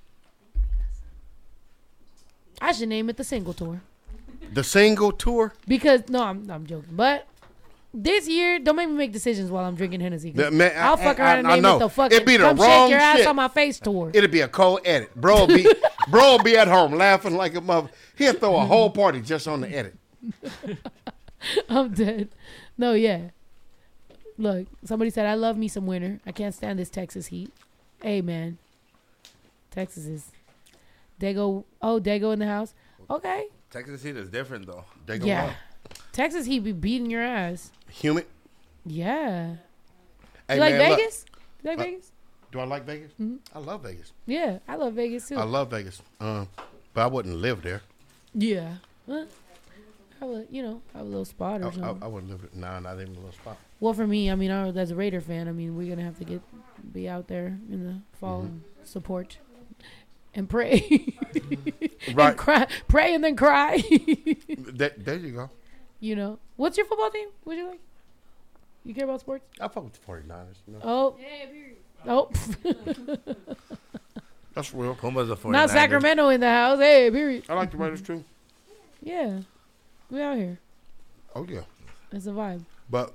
I should name it the single tour. The single tour. Because, no, I'm, I'm joking. But this year, don't make me make decisions while I'm drinking Hennessy. 'Cause The- man, I- I'll fuck I- around and I name know. it the fucking It'd be the Come wrong Shake Your Ass shit. on My Face tour. It'll be a co-edit. Bro will be, bro will be at home laughing like a mother. He'll throw a whole party just on the edit. I'm dead. No, yeah. Look, somebody said, I love me some winter. I can't stand this Texas heat. Hey, man. Texas is. Dago. Oh, Dago in the house. Okay. Texas heat is different though. They go Yeah. wild. Texas heat be beating your ass. Humid. Yeah. Hey, You like man, look. Vegas? You like Uh, Vegas? Do I like Vegas? Mhm. I love Vegas. Yeah, I love Vegas too. I love Vegas. Um, but I wouldn't live there. yeah. Well, I would, you know, have a little spot I, or I, something. I wouldn't live there. Nah, not even a little spot. Well, for me, I mean, I, as a Raider fan, I mean, we're gonna have to get be out there in the fall Mhm. and support and pray, Right. and cry, pray and then cry. There, there you go. You know, what's your football team? What you like? You care about sports? I fuck with the forty-niners. You know? Oh, oh, That's real. Puma's a not Sacramento in the house. Hey, period. I like the Raiders too. Yeah, we out here. Oh yeah. It's a vibe. But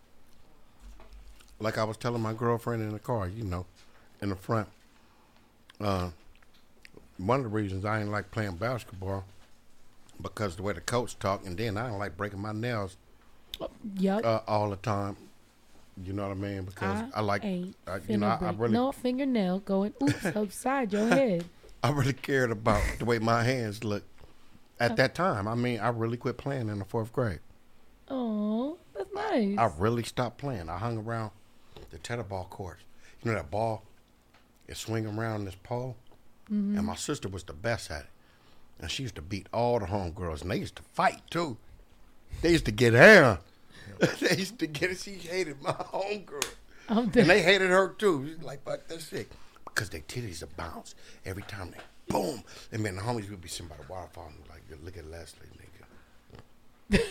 like I was telling my girlfriend in the car, you know, in the front, uh, one of the reasons I ain't like playing basketball because the way the coach talk, and then I don't like breaking my nails Yup. uh, all the time. You know what I mean? Because I, like, ain't I, you finna know, I, I break really, no fingernail going oops upside your head. I really cared about the way my hands look at that time. I mean, I really quit playing in the fourth grade. Oh, that's nice. I really stopped playing. I hung around the tetherball courts. You know that ball is swinging around this pole? Mhm. And my sister was the best at it. And she used to beat all the homegirls. And they used to fight, too. They used to get her. They used to get it. She hated my homegirl. I'm And dead. they hated her, too. She's like, fuck that shit. Because their titties would bounce every time they boom. And man, the homies would be sitting by the waterfall and like, look at Leslie, nigga.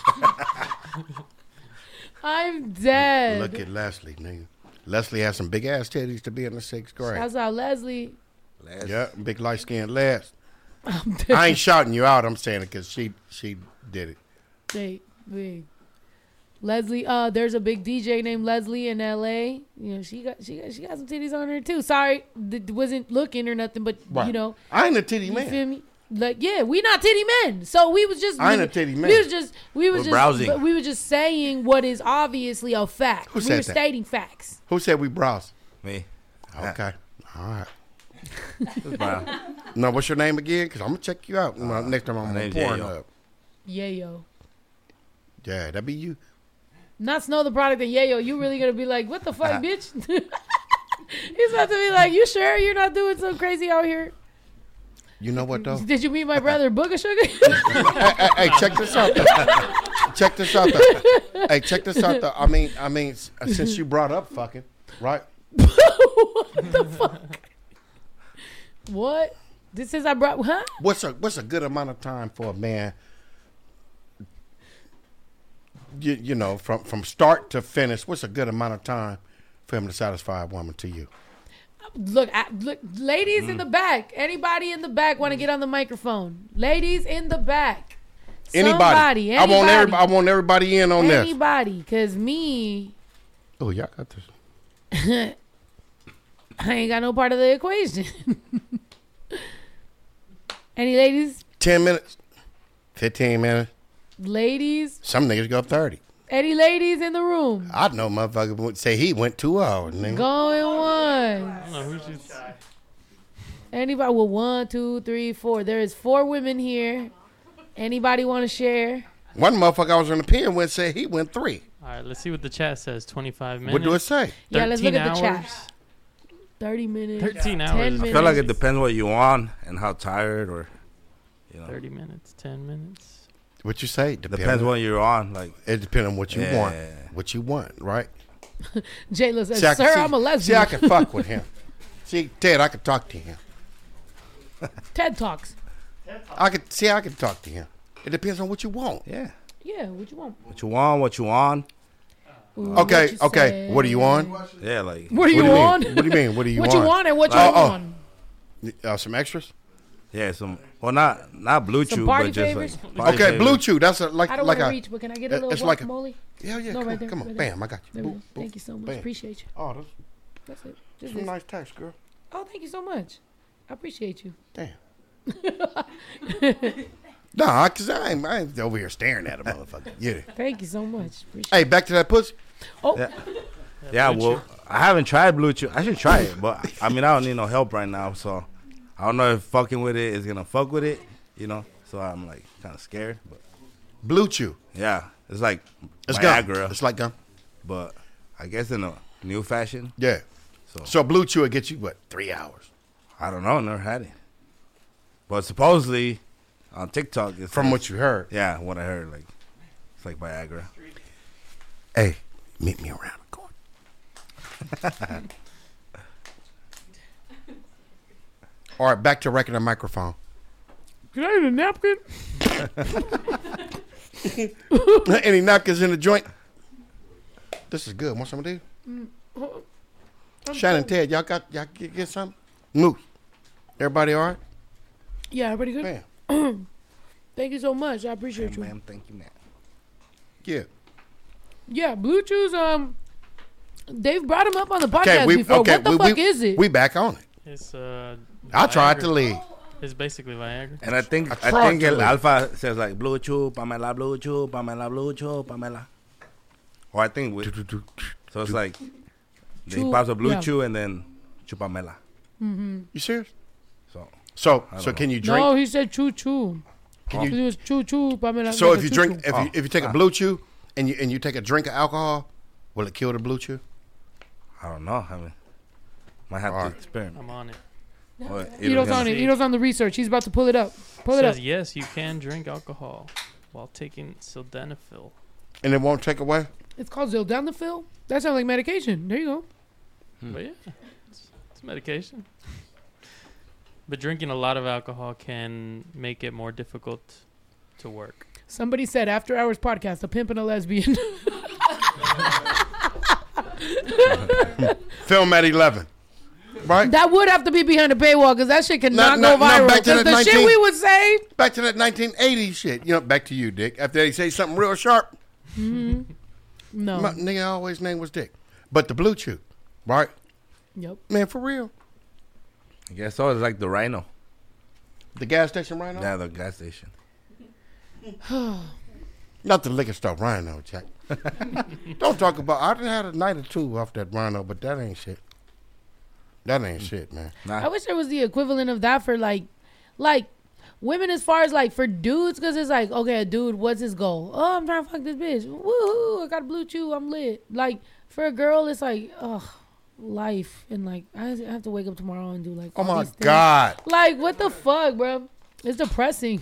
I'm dead. Look at Leslie, nigga. Leslie had some big ass titties to be in the sixth grade. Shouts out Leslie. Les. Yeah, big light skinned Les. I'm dead. I ain't shouting you out. I'm saying it because she she did it. Big, big. Leslie, uh, there's a big D J named Leslie in L A. You know, she got she got she got some titties on her too. Sorry, th- wasn't looking or nothing, but Right. you know, I ain't a titty you man. feel me? Like, yeah, we not titty men, so we was just I ain't we, a titty man. We was just we was We're just browsing. but we were just saying what is obviously a fact. Who we said were that? stating facts. Who said we browse? Me. Okay. All right. It's brown. Now, what's your name again? Because I'm going to check you out uh, next time I'm my on name's porn Yayo. up. Yeah, yo. Yeah, that be you. Not Snow the product and Yayo, you really gonna be like, what the fuck, bitch? He's about to be like, you sure you're not doing so crazy out here? You know what, though? Did you meet my brother Booger Sugar? hey, hey, hey, check this out, though. Check this out, though. Hey, check this out, though. I mean, I mean, s- since you brought up fucking, right? What the fuck? What? This is I brought, huh? What's a what's a good amount of time for a man you, you know, from, from start to finish, what's a good amount of time for him to satisfy a woman to you? Look, I, look, ladies Mm. in the back. Anybody in the back want to get on the microphone? Ladies in the back. Anybody. Somebody, I want anybody. everybody. I want everybody in on this. Anybody, cause me, Oh, y'all got this. I ain't got no part of the equation. Any ladies? Ten minutes, fifteen minutes. Ladies? Some niggas go thirty. Any ladies in the room? I know motherfucker would say he went two hours. Nigga. Going one. I don't know who she's. Anybody? Well, one, two, three, four. There is four women here. Anybody want to share? One motherfucker I was in the pen with said he went three. All right, let's see what the chat says. twenty-five minutes. What do it say? Yeah, let's look at the hours. chat. thirty minutes. thirteen ten hours. minutes. I feel like it depends what you want and how tired or, you know. thirty minutes, ten minutes. What you say? Depends what you're on. Like It depends on what you Yeah. want. What you want, right? Jayla says, See, I can- sir, see- I'm a See, lesbian. I can fuck with him. See, Ted, I can talk to him. TED Talks. I could see. I can talk to him. It depends on what you want. yeah, Yeah, what you want? what you want, what you on. Ooh, Okay, what you okay. say. What are you on? Yeah, like What are you what do you on? Mean? What do you mean? What are you what on? you want and what you Oh, oh. on? Uh, some extras. yeah, some well, not not blue Some chew, party but just favors? like party Okay, favors. blue chew. That's a, like I don't like want a. to reach, but can I get a little it's like a- guacamole? Yeah, yeah. No, come right on, there, come on. right there. Bam, I got you. There we Boop, go. boop, Thank you so much. bam. Appreciate you. Oh, that's That's it. Just some this. nice text, girl. Oh, thank you so much. I appreciate you. Damn. Nah, cause I ain't, I ain't over here staring at a motherfucker. Yeah. Thank you so much. Appreciate Hey, back to that pussy. Oh, Yeah. Yeah, well, I haven't tried blue chew. I should try it, but I mean, I don't need no help right now, so I don't know if fucking with it is gonna fuck with it, you know. So I'm like kind of scared, but Blue chew. yeah, it's like It's gum. Viagra, It's like gum. but I guess in a new fashion. Yeah. So, So blue chew will get you what three hours I don't know, never had it, but supposedly on TikTok, it's from like- what you heard. yeah, what I heard, like it's like Viagra. Hey, meet me around the corner. All right, back to record and microphone. can I get a napkin? Any napkins in the joint? This is good. Want some of these? Shannon, Ted, y'all got y'all get, get some? Moose. Everybody all right? Yeah, pretty good. Bam. Thank you so much. I appreciate Ma'am, you. ma'am, thank you, man. Yeah. Yeah, Blue Chews. Um, they've brought him up on the podcast Okay, we before. okay. what the we, fuck we, is it? We back on it. It's uh. I tried to Viagra. leave. It's basically Viagra. And I think I I, tried think to El leave. Alpha says like blue chew, Pamela, blue chew, Pamela, blue chew, Pamela. Or I think with, so it's like they Chew, pops a blue yeah. chew and then chupamela. You serious? So So I so don't can you drink? No, he said choo choo. Can It you, was choo choo. Pamela, so like if a you choo-choo. drink, if Oh. you if you take a Ah. blue chew and you and you take a drink of alcohol, will it kill the blue chew? I don't know. I mean, might have Alright. to experiment. I'm on it. Or Ito's on it. Ito's on the research. He's about to pull it up. Pull it up. Says yes, you can drink alcohol while taking sildenafil. And it won't take away. It's called Sildenafil. That sounds like medication. There you go. But yeah, it's, it's medication. But drinking a lot of alcohol can make it more difficult to work. Somebody said after hours podcast, a pimp and a lesbian. Film at eleven. Right? That would have to be behind a paywall because that shit cannot No, no, go no, viral. back to 'Cause that the shit nineteen we would say. Back to that nineteen eighties shit. You know, back to you, Dick. After they say something real sharp, No. my nigga always name was Dick. But the blue chew, right? Yep. Man, for real. I guess so. It's like the Rhino. The gas station right now? Yeah, the gas station. Not the liquor store Rhino, Jack. Don't talk about. I done had a night or two off that Rhino, but that ain't shit. That ain't shit, man. Nah. I wish there was the equivalent of that for like, like women as far as like for dudes, because it's like, okay, a dude, what's his goal? Oh, I'm trying to fuck this bitch. Woo, I got a blue chew, I'm lit. Like for a girl, it's like, ugh, life and like I have to wake up tomorrow and do like. Oh all my these things. God. Like what the fuck, bro? It's depressing.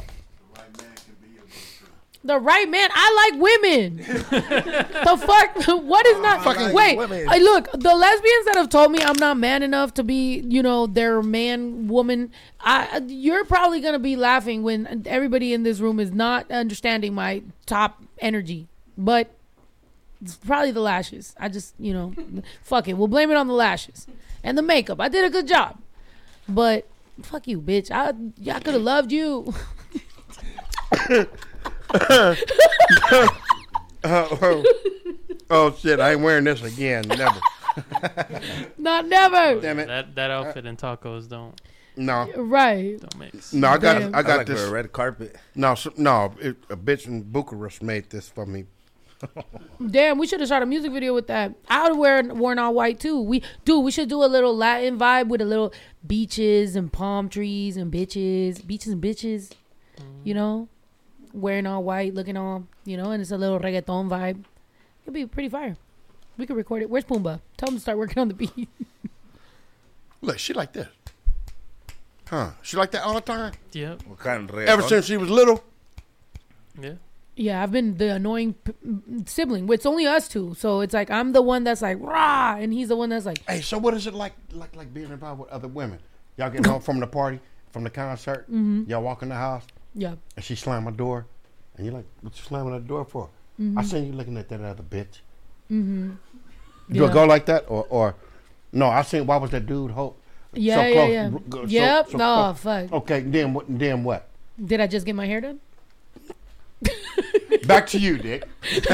The right man. I like women. The fuck? What is not? Fucking Wait. women. I look, the lesbians that have told me I'm not man enough to be, you know, their man, woman. I, you're probably gonna be laughing when everybody in this room is not understanding my top energy. But It's probably the lashes. I just, you know, fuck it. We'll blame it on the lashes and the makeup. I did a good job, but fuck you, bitch. I I could have loved you. oh, oh, oh shit! I ain't wearing this again. Never. Not never. Damn it. That that outfit and tacos don't No. Right. don't mix. No, I got Damn. I I got like this. for a red carpet. No, so, no. It, a bitch in Bucharest made this for me. Damn, we should have shot a music video with that. I would wear worn all white too. We dude, we should do a little Latin vibe with a little beaches and palm trees and bitches, beaches and bitches. You know, wearing all white, looking all, you know, and it's a little reggaeton vibe. It'd be pretty fire. We could record it. Where's Pumbaa? Tell him to start working on the beat. Look, she like this. Huh? She like that all the time. Yep. What kind of red? Ever since she was little. Yeah. Yeah, I've been the annoying p- sibling. It's only us two, so it's like I'm the one that's like rah, and he's the one that's like. Hey, so what is it like? Like like being involved with other women? Y'all get home from the party, from the concert. Mm-hmm. Y'all walk in the house, Yeah. and she slam my door, and you're like, "What you slamming the door for?" Mm-hmm. I seen you looking at that other bitch. Mm-hmm. Do Yeah. it go like that, or or no? I seen why was that dude hold Yeah, so yeah, close? yeah. r- go- so- Yep. so No, close. fuck. Okay, then what? Then what? Did I just get my hair done? Back to you, Dick.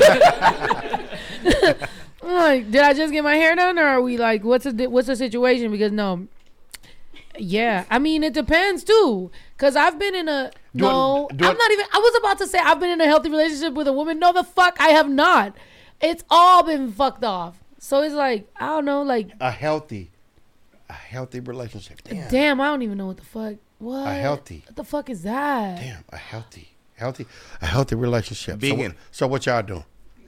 I'm like, did I just get my hair done, or are we like, what's the what's the situation? Because no, yeah, I mean it depends too. Cause I've been in a Do it- no, do I'm it- not even. I was about to say I've been in a healthy relationship with a woman. No, the fuck, I have not. It's all been fucked off. So it's like I don't know, like A healthy, a healthy relationship. Damn. damn, I don't even know what the fuck. What A healthy. What the fuck is that? Damn, a healthy, healthy, a healthy relationship. So, Vegan. what- so what y'all doing?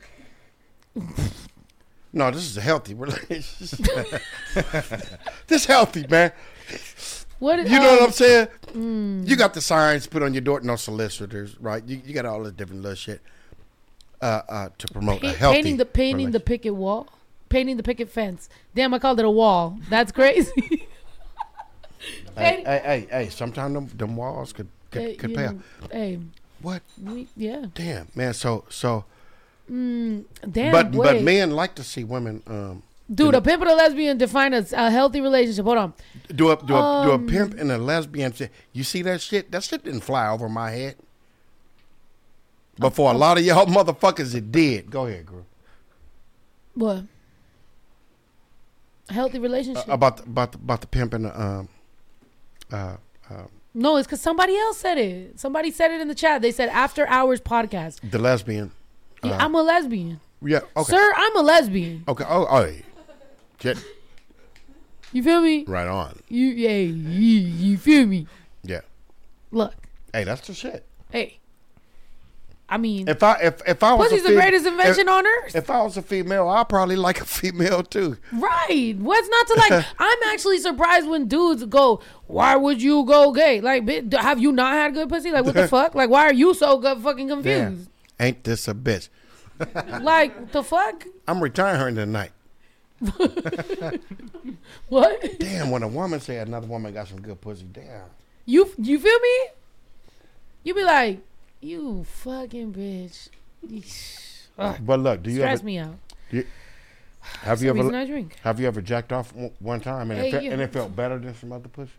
No, this is a healthy relationship. This healthy, man. What is, You know um, what I'm saying? mm. You got the signs put on your door, no solicitors, right? You, you got all this different little shit uh, uh, to promote a Pa- healthy painting the painting the relationship. picket wall, painting the picket fence. Damn, I called it a wall. That's crazy. Hey, hey, hey, hey, sometimes them, them walls could could, Hey, could you pay off. know, hey, What? we, yeah. Damn, man. So so, Mm, damn, but wait. but men like to see women um, Dude, a pimp and a lesbian define a, a healthy relationship. Hold on. do a do a, do a Um, pimp and a lesbian. Say, you see that shit? That shit didn't fly over my head. But for a lot of y'all motherfuckers, it did. Go ahead, girl. What? A healthy relationship. Uh, about the, about the, about the pimp and the um uh, uh no, it's because somebody else said it. Somebody said it in the chat. They said after hours podcast. the lesbian. Yeah, Uh, I'm a lesbian. Yeah. Okay. Sir, I'm a lesbian. Okay. Oh, oh, yeah. Shit. You feel me? Right on. You, yeah, you, you feel me? Yeah. Look, Hey, that's the shit. hey. I mean, If I if if I was pussy's a the fem- greatest invention if, on earth. If I was a female, I'd probably like a female too. Right. What's not to like? I'm actually surprised when dudes go, why would you go gay? Like, bi- have you not had good pussy? Like, what the fuck? Like, why are you so good fucking confused? Damn. Ain't this a bitch? Like, what the fuck? I'm retiring tonight. What? Damn, when a woman say another woman got some good pussy, damn. You you feel me? You be like, you fucking bitch. Ugh, But look, do you stress ever me out. have That's you the reason ever I drink. have you ever jacked off one- one time and, Hey, it, fe- you- and it felt better than some other pussy?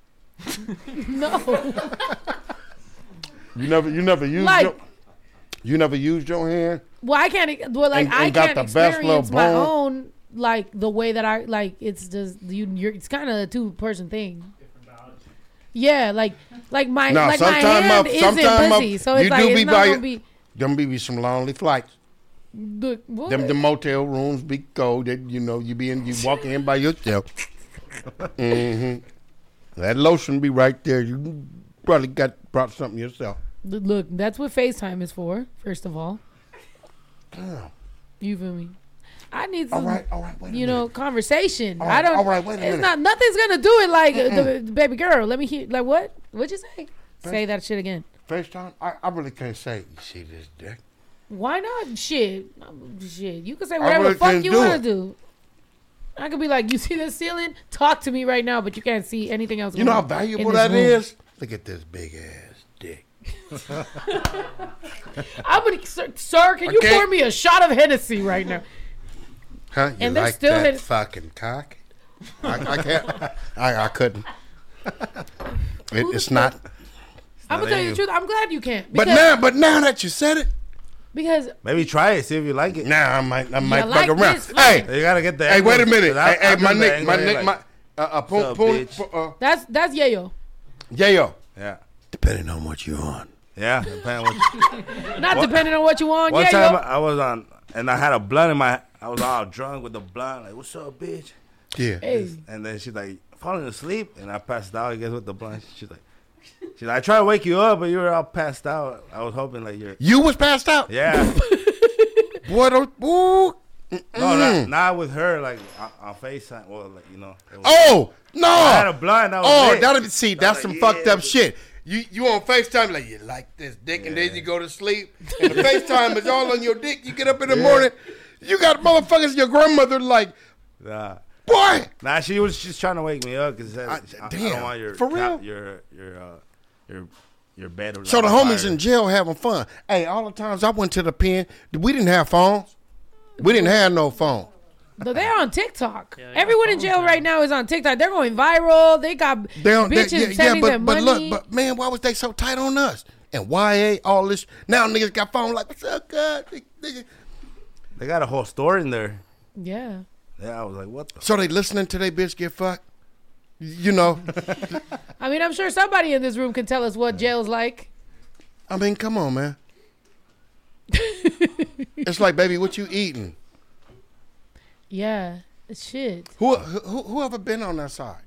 No. You never you never used Like- your, you never used your hand. Well, I can't. Well, like And- I and got can't the best little experience my bone. own like the way that I like. It's just you. You're. It's kind of a two person thing. Yeah, like like my Now, like my sometime hand up- isn't sometime up, pussy, so it's you like do it's be not by gonna your- be. Them be be some lonely flights. The, what? Them the motel rooms be cold. That you know you be in, you walk in by yourself. hmm That lotion be right there. You probably got brought something yourself. Look, that's what FaceTime is for. First of all, Damn. you feel me? I need All some, right, all right. Wait a you minute. know, conversation. All I right, don't. all right, wait a it's minute. not. Nothing's gonna do it like uh, the, the baby girl. Let me hear. Like what? What'd you say? Say that shit again. FaceTime. I, I really can't say. You see this dick? Why not? Shit, shit. You can say I whatever really the fuck can't you do want to it. do. I could be like, you see this ceiling? Talk to me right now, but you can't see anything else. You know how going on in valuable this that room. is? Look at this big ass dick. I'm gonna, sir, sir can you Okay. pour me a shot of Hennessy right now? Huh? You And they're like still that hitting- fucking cock? I, I can't. I, I couldn't. It, it's not. I'm gonna tell you the truth. I'm glad you can't. But Because, now, but now that you said it, because Maybe try it, see if you like it. now I might, I might like fuck around. this, Hey, You gotta get the. hey, wait a angle, minute. 'cause I- Hey, hey, I've my done the nick, my angle, nick, like, my uh, uh, poon, What's up, poon, bitch? uh, that's that's yayo. yayo. Yeah, Depending on what you're on. yeah. depending what- Not depending on what you want. One Yayo. time I was on, and I had a blunt in my. I was all drunk with the blunt. Like, what's up, bitch? Yeah. Hey. And then she's like falling asleep, and I passed out. I guess with the blunt. She's like, she's like, I tried to wake you up, but you were all passed out. I was hoping like you're. You was passed out. Yeah. What? A, ooh. No, not, not with her. Like on, on FaceTime. Well, like you know. it was- Oh no! I had a blunt. That was Oh, it. that'll be see. That's like, some yeah. fucked up shit. You you on FaceTime like you like this dick, and then you go to sleep, and the FaceTime is all on your dick. You get up in the morning, you got motherfuckers. Your grandmother like, Nah. boy. Nah, she was just trying to wake me up because I, I- I, I damn, don't want your for real? your your uh, your your bed. So the homies in jail having fun. Hey, all the times I went to the pen, we didn't have phones. We didn't have no phone. No, they're on TikTok. Yeah, they got Everyone in phones jail now. right now is on TikTok. They're going viral. They got They don't, they, bitches yeah, yeah, sending but them but money. look, but man, why was they so tight on us? And Y A, all this. Now niggas got phone like, what's up, God? Nigga. They got a whole story in there. yeah. Yeah, I was like, what the? So they listening to they bitch get fucked. You know, I mean, I'm sure somebody in this room can tell us what jail's like. I mean, come on, man. It's like, baby, what you eating? Yeah. Shit. Who, who whoever been on that side?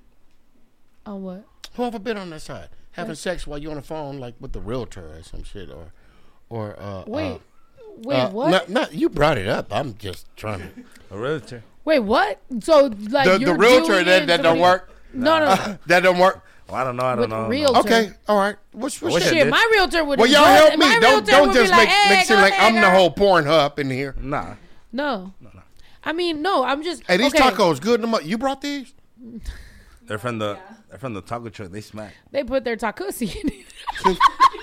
On what? Whoever been on that side having sex while you on the phone, like with the realtor or some shit, or or uh, Wait. uh, Wait, uh, what? Not, not you brought it up. I'm just trying to. A realtor. Wait, what? So, like, The, you're the realtor viewing that in that don't somebody- work. No, no. That don't work. Well, I don't know. I don't With know. real- Okay, all right. What's what's Wish shit? I Shit, did. my realtor would. Well, y'all my help me. Don't realtor don't would just be make like, hey, make it seem go like ahead, I'm the girl. whole Pornhub in here. Nah. No. I mean, no. I'm just. Hey, these okay, tacos good. Enough. You brought these? They're from the they're from the taco truck. They smack. They put their takusi in it.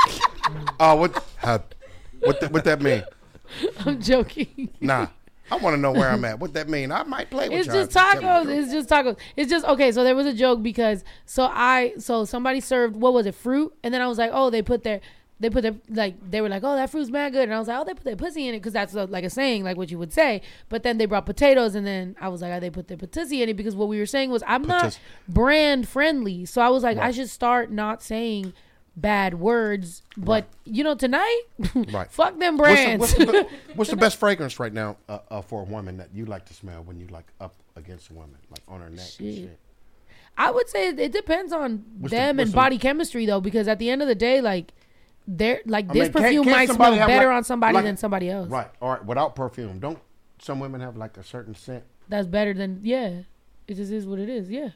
Oh, what? Uh, what? That, what that mean? I'm joking. Nah, I want to know where I'm at. What that mean? I might play with It's y'all. just tacos. It's just tacos. It's just okay. So there was a joke because so I so somebody served what was it fruit, and then I was like, oh, they put their they put their like they were like, oh, that fruit's mad good, and I was like, oh, they put their pussy in it because that's a, like a saying, like what you would say. But then they brought potatoes, and then I was like, oh, they put their pussy in it because what we were saying was I'm not Patis- brand friendly, so I was like, I Right. should start not saying bad words. But you know, tonight, Right. fuck them What's the, brands. what's, the, be- what's the best fragrance right now uh, uh, for a woman that you like to smell when you like up against a woman, like on her neck and Shit. shit? I would say it depends on What's the- them what's and the- body chemistry though, because at the end of the day, like they're like I this mean, can't- perfume can't might somebody smell have, better like- on somebody like- than somebody else. Right. All right. Without perfume, don't some women have like a certain scent? That's better than yeah. It just is what it is. Yeah.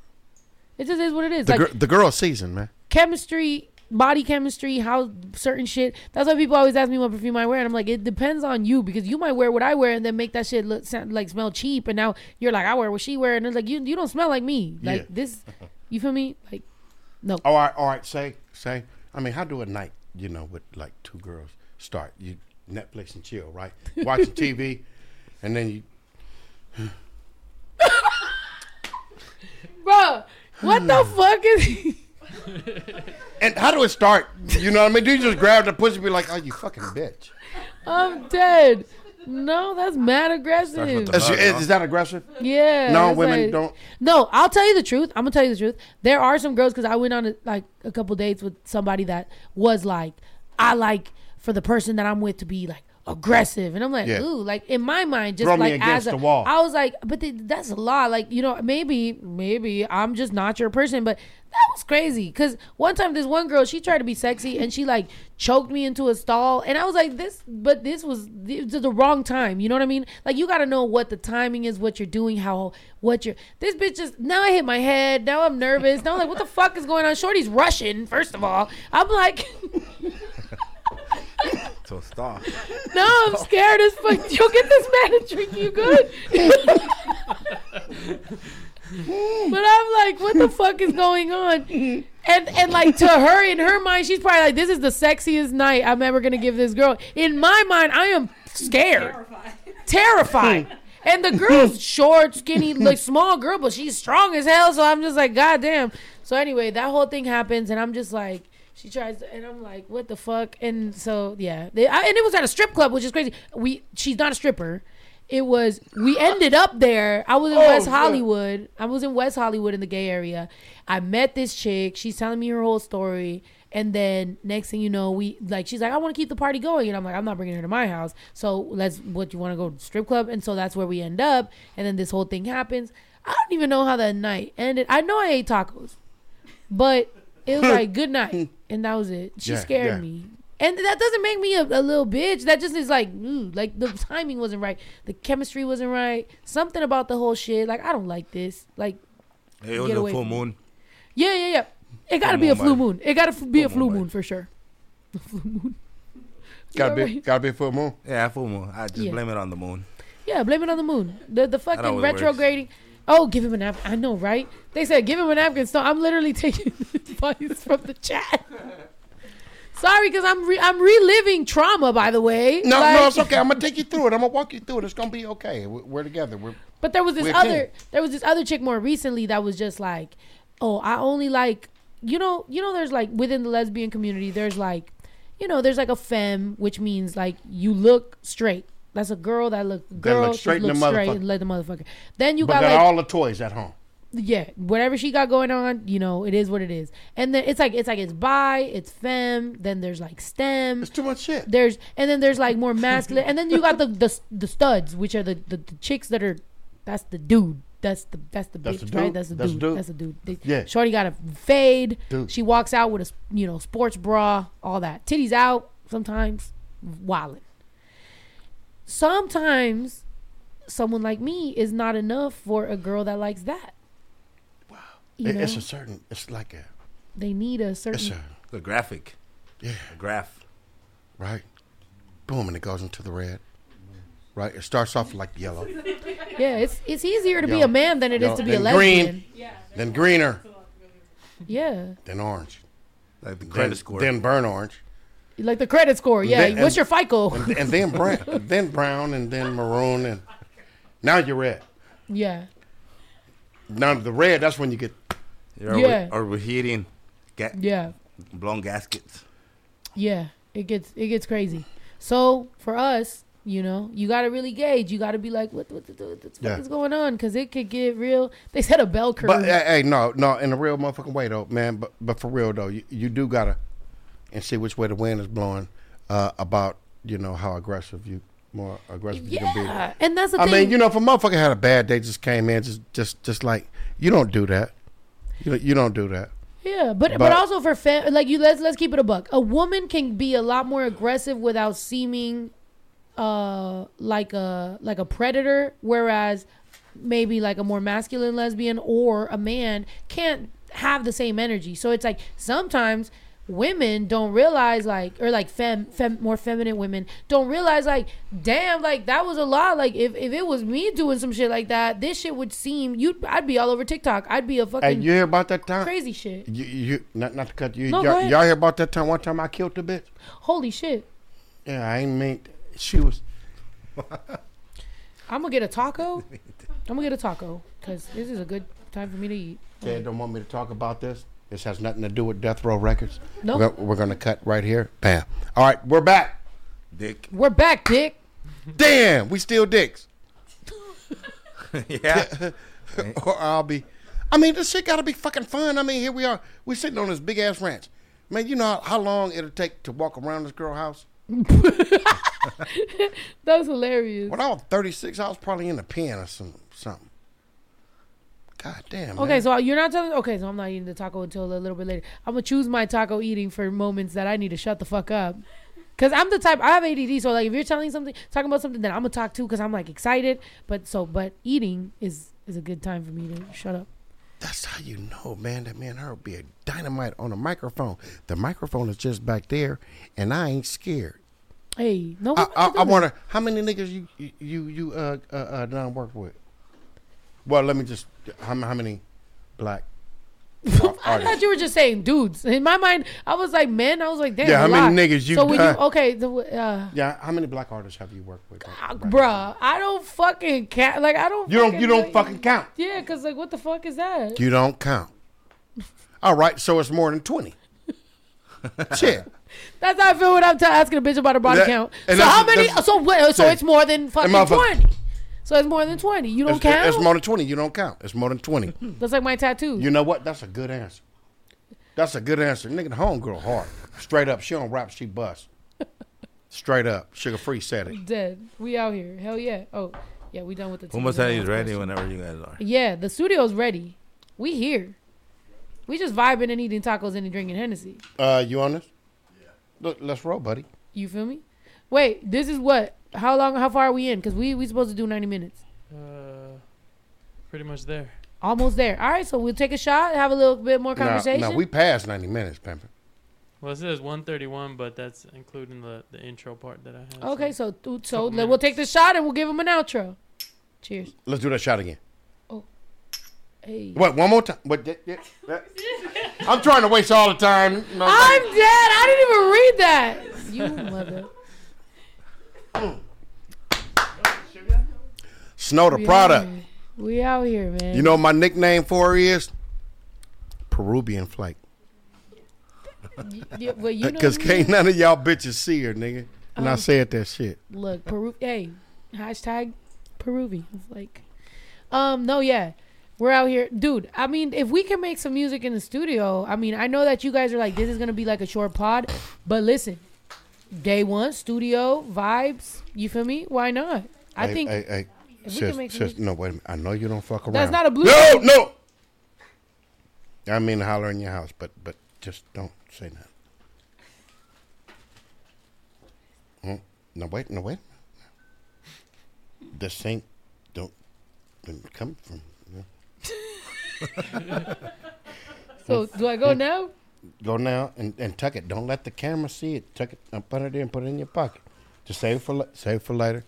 It just is what it is. The, like gir- the girl season, man. chemistry, body chemistry, how certain shit. That's why people always ask me what perfume I wear, and I'm like, it depends on you because you might wear what I wear and then make that shit look sound, like smell cheap, and now you're like, I wear what she wear, and it's like you you don't smell like me. Like Yeah. this, you feel me? Like no. All right. All right. Say say. I mean, how do a night, you know, with like two girls start? You Netflix and chill, right? Watching T V, and then you. Bro, what the fuck is And how do it start? You know what I mean? Do you just grab the pussy and be like, oh, you fucking bitch? I'm dead. No, that's mad aggressive. Starts with the- Is, is that aggressive? Yeah. No, it's women like- don't. No, I'll tell you the truth. I'm gonna tell you the truth. There are some girls because I went on a, like a couple dates with somebody that was like, I like for the person that I'm with to be like aggressive, and I'm like, Yeah. ooh, like in my mind, just Throw me like against as a, the wall. I was like, but th- that's a lot. Like you know, maybe maybe I'm just not your person, but that was crazy. Because one time, this one girl, she tried to be sexy and she like choked me into a stall, and I was like, this, but this was, it was the wrong time. You know what I mean? Like you got to know what the timing is, what you're doing, how what you're. This bitch just now I hit my head. Now I'm nervous. Now I'm like, what the fuck is going on? Shorty's Russian. First of all, I'm like. So stop. No, I'm scared as fuck. Yo, get this man a drink. You good? But I'm like, what the fuck is going on? And And and like to her, in her mind, she's probably like, this is the sexiest night I'm ever gonna give this girl. In my mind, I am scared, terrified, terrified. And the girl's short, skinny, like small girl, but she's strong as hell. So I'm just like, God damn. So anyway, that whole thing happens, and I'm just like, she tries to, and I'm like, what the fuck? And so yeah, they, I, and it was at a strip club, which is crazy. We she's not a stripper. It was, we ended up there. I was in oh, West Hollywood. Yeah. I was in West Hollywood in the gay area. I met this chick. She's telling me her whole story. And then next thing you know, we like, she's like, I want to keep the party going. And I'm like, I'm not bringing her to my house. So let's, what, you want to go to the strip club? And so that's where we end up. And then this whole thing happens. I don't even know how that night ended. I know I ate tacos, but it was like, good night. And that was it. She yeah, scared yeah. me. And that doesn't make me a, a little bitch. That just is like, ooh, like the timing wasn't right. The chemistry wasn't right. Something about the whole shit. Like, I don't like this. Like, hey, it was a full moon. Yeah, yeah, yeah. It got to be a flu moon. It got to be a flu moon for sure. A flu moon. Gotta be, right? gotta be a full moon. Yeah, full moon. I just yeah. blame it on the moon. Yeah, blame it on the moon. The the fucking retrograding. Oh, give him a napkin. I know, right? They said give him a napkin. So I'm literally taking advice from the chat. Sorry, because I'm re- I'm reliving trauma. By the way, no, like, no, it's okay. I'm gonna take you through it. I'm gonna walk you through it. It's gonna be okay. We're, we're together. We're. But there was this other, there was this other chick more recently that was just like, oh, I only like, you know, you know, there's like within the lesbian community, there's like, you know, there's like a femme, which means like you look straight. That's a girl that look girl that look straight, look in the straight motherfucker. and let the motherfucker. Then you but got, got like all the toys at home. Yeah, whatever she got going on, you know, it is what it is. And then it's like it's like it's bi, it's femme. Then there's like STEM. It's too much shit. There's and then there's like more masculine. And then you got the the, the studs, which are the, the, the chicks that are. That's the dude. That's the that's the that's bitch, the right? That's the that's dude. dude. That's the dude. They, yeah. Shorty got a fade. Dude. She walks out with a you know sports bra, all that. Titties out sometimes, wildin'. Sometimes, someone like me is not enough for a girl that likes that. You know? It's a certain, it's like a. They need a certain. It's a, the graphic. Yeah. A graph. Right. Boom, and it goes into the red. Right? It starts off like yellow. Yeah, it's it's easier to yellow. be a man than it yellow. is to be then a lesbian. Green, yeah. Then greener. Yeah. Then orange. Like the credit then, score. Then burn orange. Like the credit score, yeah. Then, What's and, your FICO? And, and then brown, then brown, and then maroon, and now you're red. Yeah. Now the red, that's when you get. Or yeah. We're, or we're heating. Ga- yeah. Blown gaskets. Yeah, it gets it gets crazy. So for us, you know, you got to really gauge. You got to be like, what what, what, what the fuck yeah. is going on? Because it could get real. They said a bell curve. But hey, hey, no, no, in a real motherfucking way though, man. But but for real though, you, you do gotta and see which way the wind is blowing uh, about you know how aggressive you more aggressive yeah. you can be. And that's the I thing. mean, you know, if a motherfucker had a bad day, just came in, just just just like you don't do that. You you don't do that. Yeah, but, but but also for fam- like you let's let's keep it a buck. A woman can be a lot more aggressive without seeming uh like a like a predator, whereas maybe like a more masculine lesbian or a man can't have the same energy. So it's like sometimes women don't realize like or like fem, fem more feminine women don't realize like damn like that was a lot. Like if, if it was me doing some shit like that, this shit would seem you I'd be all over TikTok. I'd be a fucking hey, you hear about that time crazy shit. You, you not not to cut you. No, y'all, y'all hear about that time? One time I killed the bitch. Holy shit! Yeah, I ain't mean she was. I'm gonna get a taco. I'm gonna get a taco because this is a good time for me to eat. Ted don't want me to talk about this. This has nothing to do with Death Row Records. No, nope. we're, we're gonna cut right here. Bam. All right, we're back. Dick. We're back, Dick. Damn, we still dicks. Yeah. Or I'll be. I mean, this shit gotta be fucking fun. I mean, here we are. We're sitting on this big ass ranch. Man, you know how, how long it'll take to walk around this girl house? That was hilarious. When I was thirty-six, I was probably in the pen or some something. God damn. Okay, man. so you're not telling. Okay, so I'm not eating the taco until a little bit later. I'm gonna choose my taco eating for moments that I need to shut the fuck up. Cause I'm the type I have A D D, so like if you're telling something, talking about something, then I'm gonna talk too, cause I'm like excited. But so, but eating is is a good time for me to shut up. That's how you know, man, that man her will be a dynamite on a microphone. The microphone is just back there, and I ain't scared. Hey, no. I, I, I wonder how many niggas you you you uh uh, uh done work with. Well, let me just how how many black I thought you were just saying dudes. In my mind, I was like men. I was like, damn. Yeah, a how many lot. niggas you So when done? you okay, the, uh, Yeah, how many black artists have you worked with? uh, bruh, I don't fucking count. Like I don't. You don't. fucking You don't like- fucking count. Yeah, cause like, what the fuck is that? You don't count. All right, so it's more than twenty. Shit. That's how I feel when I'm t- asking a bitch about her body That- count. and So that's- how many? that's- So what? So say- it's more than fucking motherfucker- twenty. So it's more than twenty. You don't It's, count. it's more than twenty. You don't count. It's more than twenty. That's like my tattoo. You know what? That's a good answer. That's a good answer. Nigga, the homegirl hard. Straight up. She don't rap, she bust. Straight up. Sugar Free said it. Dead. We out here. Hell yeah. Oh, yeah. We done with the. Who must have you ready whenever you guys are? Yeah, the studio's ready. We here. We just vibing and eating tacos and drinking Hennessy. Uh, you on this? Yeah. Look, let's roll, buddy. You feel me? Wait, this is what? How long? How far are we in? Cause we we supposed to do ninety minutes. Uh, pretty much there. Almost there. All right, so we'll take a shot, have a little bit more conversation. No, no, we passed ninety minutes, Pimpin'. Well, it says one thirty-one, but that's including the, the intro part that I had. Okay, so so, so Couple then we'll take the shot and we'll give him an outro. Cheers. Let's do that shot again. Hey. What? One more time. What? that- that- that- I'm trying to waste all the time. No, I'm dead. I didn't even read that. You mother. Snow the We product. out here. We out here, man. You know what my nickname for her is? Peruvian flake. Yeah, well, you know Because me. can't none of y'all bitches see her, nigga. And I Um, said that shit. Look, Peru. Hey, hashtag Peruvian. It's like, um, no, yeah, we're out here, dude. I mean, if we can make some music in the studio, I mean, I know that you guys are like, this is gonna be like a short pod, but listen, day one studio vibes. You feel me? Why not? I hey, think Hey, hey. if we Sis, can make some sis, music- no, wait a minute. I know you don't fuck around. That's not a blue. No, no. I mean to holler in your house, but but just don't say nothing. Hmm? No, wait, no, wait. This ain't don't, don't come from. Yeah. So do I go now? Go now and, and tuck it. Don't let the camera see it. Tuck it up under there and put it in your pocket. Just save it for la- save it for later.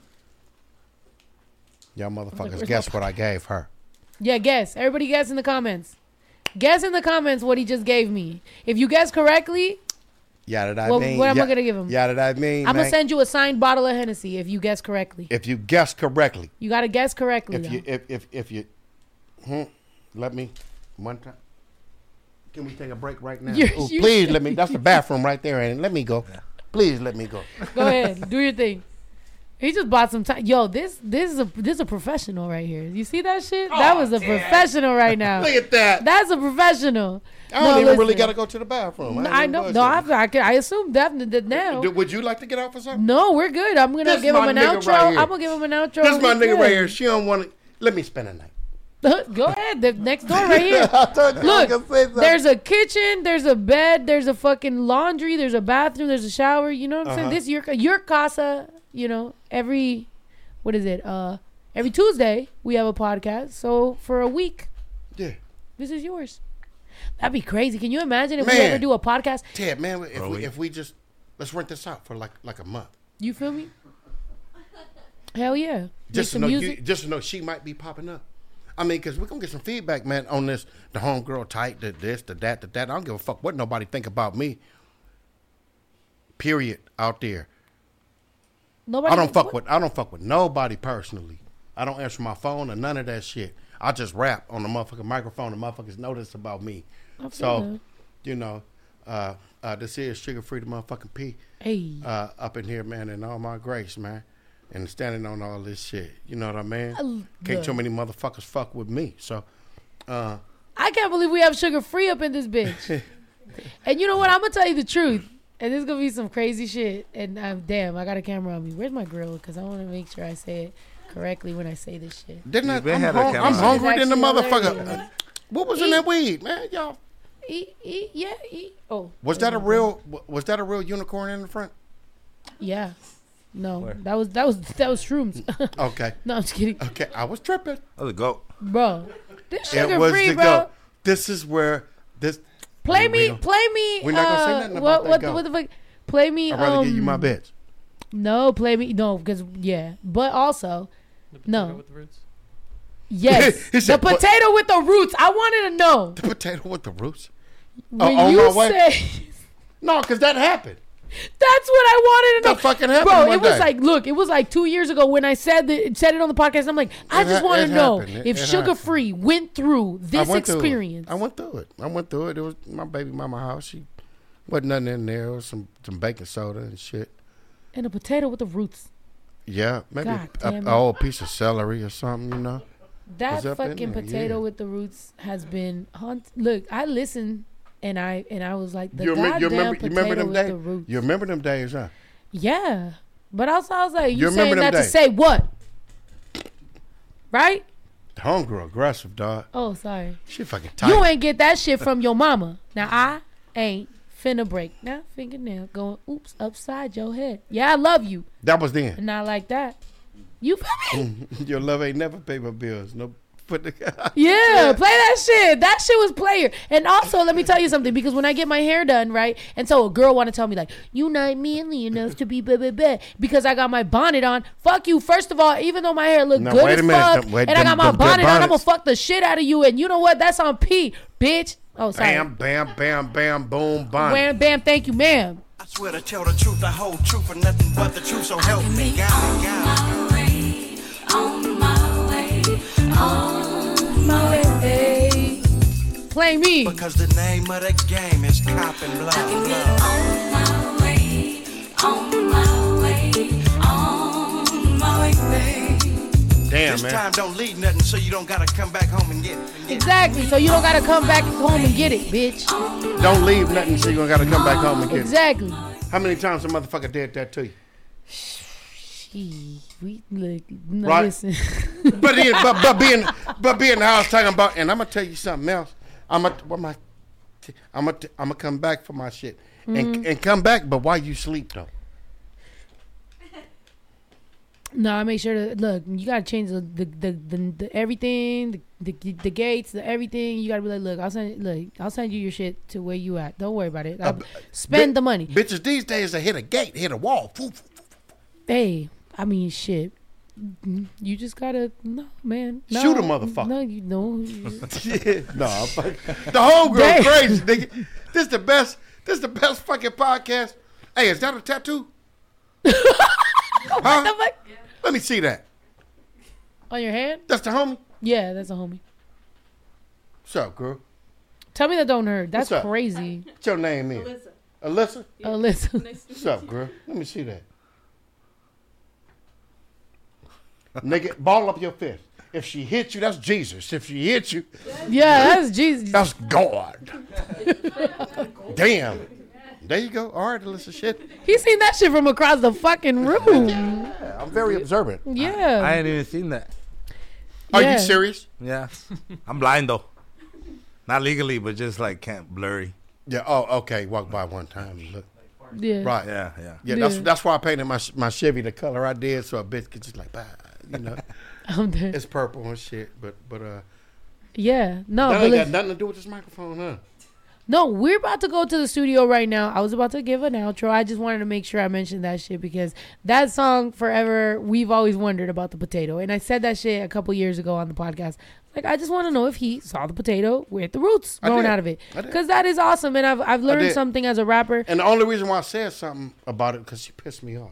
Y'all motherfuckers, where's guess my what I gave her? Yeah, guess. Everybody guess in the comments. Guess in the comments what he just gave me. If you guess correctly, Yeah, did I Well, mean? what am I yeah, gonna give him? Yeah, did I mean? I'm man? gonna send you a signed bottle of Hennessy if you guess correctly. If you guess correctly. You gotta guess correctly. If though. you if if if you, hmm, let me one time. Can we take a break right now? You're- Ooh, you- please let me. That's the bathroom right there, and let me go. Please let me go. Go ahead, do your thing. He just bought some time. Yo, this this is a this is a professional right here. You see that shit? that was a professional right now. Look at that. That's a professional. I don't No, even really listen. got to go to the bathroom. ain't I even know. bullshitting. No, I, I, can- I assume definitely that now. Do- Would you like to get off or something? No, we're good. I'm gonna This give my him an nigga outro. right here. I'm gonna give him an outro. This is my We nigga good. right here. She don't want to. Let me spend a night. Go ahead. The next door right here. I told you I was Look, gonna say something. there's a kitchen, there's a bed, there's a fucking laundry, there's a bathroom, there's a shower. You know what I'm saying? Uh-huh. This your your casa. You know, every what is it? Uh, every Tuesday we have a podcast. So for a week, Yeah. this is yours. That'd be crazy. Can you imagine if we Man. ever do a podcast? Ted, man, if Bro, we we- if we just let's rent this out for like like a month. You feel me? Hell yeah. Make Just to some know, music. you, just to know she might be popping up. I mean, because we're gonna get some feedback, man, on this. The homegirl tight, the this, the that, the that. I don't give a fuck what nobody think about me. Period. Out there, Nobody. I don't fuck what- with. I don't fuck with nobody personally. I don't answer my phone or none of that shit. I just rap on the motherfucking microphone. The motherfuckers know this about me. I feel So, that. you know, uh, uh, this is Sugar Free the motherfucking P. Hey. Uh, up in here, man, and all my grace, man, and standing on all this shit. You know what I mean? I- Can't look. too many motherfuckers fuck with me. So, uh, I can't believe we have Sugar Free up in this bitch. And you know what? I'm gonna tell you the truth. And this is gonna be some crazy shit. And um, damn, I got a camera on me. Where's my grill? Because I want to make sure I say it correctly when I say this shit. didn't I? You been I'm, had a hung- camera I'm on. hungry than the It's actually motherfucker. hilarious. What was in Eat. that weed, man? Y'all, Eat, eat, yeah, eat. Oh, was that a real? Was that a real unicorn in the front? Yeah. No, Where? that was that was that was shrooms. Okay, No, I'm just kidding, okay, I was tripping. That was a goat. bro. This It Sugar was Free, the bro. go. This is where this. Play We me, gon- play me. we not gonna say uh, nothing about what, that what, goat. what the fuck? Play me. I'd rather um, give you my bitch. No, play me. No, because yeah, but also The No. potato with the roots. Yes. He The said, "Put- potato with the roots. I wanted to know. The potato with the roots. When on you my way? say No, because that happened. that's what I wanted to know. That fucking happened Bro, one it was day. like, look, it was like two years ago when I said that, said it on the podcast. I'm like, I It just ha- want to it know happened. It- if it Sugar happened. Free went through I this went through it. experience. I went through it. I went through it. It was my baby mama house. She wasn't nothing in there. It was some, some baking soda and shit. And a potato with the roots. Yeah, maybe God a, damn a it. old piece of celery or something, you know. That Was up in fucking there, potato yeah. with the roots has been hunt. Look, I listened and I and I was like, the You remember, you goddamn remember, you potato remember them with days? the roots. You remember them days, huh? Yeah, but also I was like, you, You remember saying them that to days? say what? Right? Homegirl aggressive, dog. Oh, sorry. She fucking tight. You ain't get that shit from your mama. Now I ain't finna break. Now fingernail going oops upside your head. Yeah, I love you. That was then. Not like that. You feel me? Your love ain't never pay my bills. No, put the Yeah, play that shit. That shit was player. And also, let me tell you something, because when I get my hair done, right, and so a girl want to tell me like, you not manly enough to be blah blah blah because I got my bonnet on. Fuck you. First of all, even though my hair look No, good wait as a minute. fuck, Them- wait, and I them- got my them good bonnet on, I'm gonna bonnets. fuck the shit out of you. And you know what? That's on P, bitch. Oh, sorry. Bam, bam, bam, bam, boom, bonnet. Bam, bam. Thank you, ma'am. I swear to tell the truth, the whole truth, and nothing but the truth, so help me God. God. On my way, on my way. Play me. Because the name of the game is cop and blood. I can get on my way, on my way, on my way, babe. Damn, This man. time don't leave nothing, so you don't gotta come back home and get it. Exactly. So you don't gotta come back home and get it, bitch. Don't leave nothing, so you gonna gotta come back home and get it. Exactly. How many times a motherfucker did that to you? Gee, we look. No, Right. listen. But, he, but but being but being the house talking about, and I'm gonna tell you something else. I'm gonna what my I'm gonna I'm gonna come back for my shit and Mm-hmm. and come back. But while you sleep though, No, I make sure to look. You gotta change the the the, the, the everything, the, the the gates, the everything. You gotta be like, look, I'll send look, I'll send you your shit to where you at. Don't worry about it. I'll Uh, spend bi- the money. bitches these days they hit a gate, hit a wall. Foo, foo, foo. Hey, I mean, shit. You just gotta no, man. No, Shoot a motherfucker. No, you know. Yeah, no, I'm fuck- the whole girl Damn. crazy, nigga. This the best. This the best fucking podcast. Hey, is that a tattoo? Huh? The fuck? Let me see that. On your hand? That's the homie. Yeah, that's a homie. What's up, girl? Tell me that don't hurt. That's What's up? crazy. What's your name is? Alyssa. Alyssa. Oh, listen. What's up, girl? Let me see that. Nigga, ball up your fist. If she hits you, that's Jesus. If she hits you, Yeah, that's Jesus. that's God. Damn. There you go. All right, Alyssa, shit. He seen that shit from across the fucking room. Yeah, I'm very observant. Yeah. I ain't even seen that. Are Yeah. you serious? Yeah, I'm blind though. Not legally, but just like can't blurry. Yeah. Oh, okay. Walk by one time. And look. yeah. Right. Yeah, yeah. Yeah, that's Yeah. that's why I painted my my Chevy the color I did, so a bitch could just like, bah, you know, I'm dead. it's purple and shit. But but uh, Yeah. No, that but ain't got listen, nothing to do with this microphone, huh? no, we're about to go to the studio right now. I was about to give an outro. I just wanted to make sure I mentioned that shit because that song forever, we've always wondered about the potato. And I said that shit a couple years ago on the podcast. Like, I just want to know if he saw the potato with the roots I growing did. out of it. I did. Because that is awesome. And I've, I've learned did. something as a rapper. And the only reason why I said something about it because she pissed me off.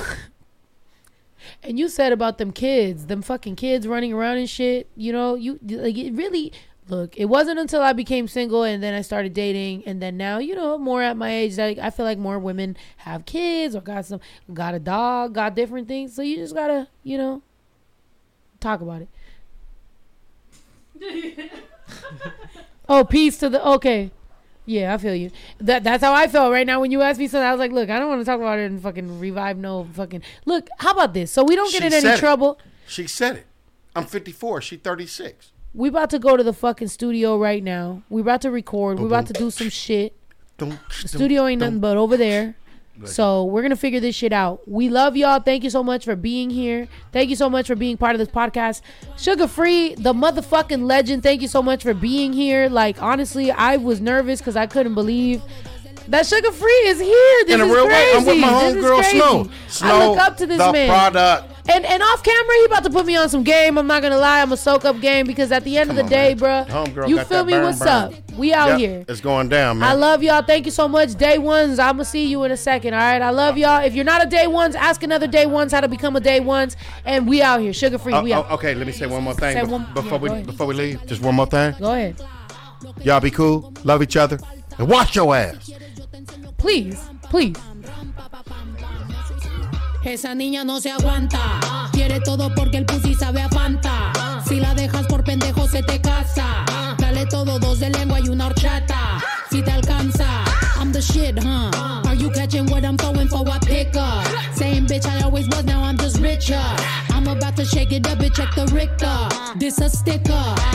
And you said about them kids, them fucking kids running around and shit. You know, you like it really. Look, it wasn't until I became single and then I started dating, and then now, you know, more at my age, that I feel like more women have kids or got some, got a dog, got different things. So you just gotta, you know, talk about it. Oh, peace to the okay. Yeah, I feel you. That that's how I felt right now when you asked me something. I was like, look, I don't want to talk about it and fucking revive no fucking. Look, how about this? So we don't get She in any said it. trouble. She said it. I'm fifty-four. She thirty-six. We about to go to the fucking studio right now. We about to record. We about to do some shit. Dum, The studio ain't nothing but over there. So we're gonna figure this shit out. We love y'all. Thank you so much for being here. Thank you so much for being part of this podcast. Sugar Free, the motherfucking legend. Thank you so much for being here. Like, honestly, I was nervous because I couldn't believe that Sugar Free is here. This In a is real way, crazy. I'm with my This is homegirl crazy. Snow. Snow, I look up to this the man. product. And and off camera, he about to put me on some game. I'm not gonna lie, I'm a soak up game because at the end Come of the on, day, man. bruh, Homegirl you got feel that me? burn, What's burn. up? We out Yep, here. It's going down, man. I love y'all. Thank you so much. Day ones, I'm gonna see you in a second. All right. I love y'all. If you're not a day ones, ask another day ones how to become a day ones. And we out here, sugar free. Oh, we out. oh, okay, let me say one more thing Say bef- one- before yeah, we go ahead. before we leave. Just one more thing. Go ahead. Y'all be cool, love each other, and wash your ass. Please, please. Esa niña no se aguanta. Quiere todo porque el pussy sabe a Fanta. Si la dejas por pendejo se te casa. Dale todo, dos de lengua y una horchata. Si te alcanza, I'm the shit, huh? Are you catching what I'm throwing for a pickup? Same bitch I always was, now I'm just richer. I'm about to shake it up and check the Richter. This a sticker.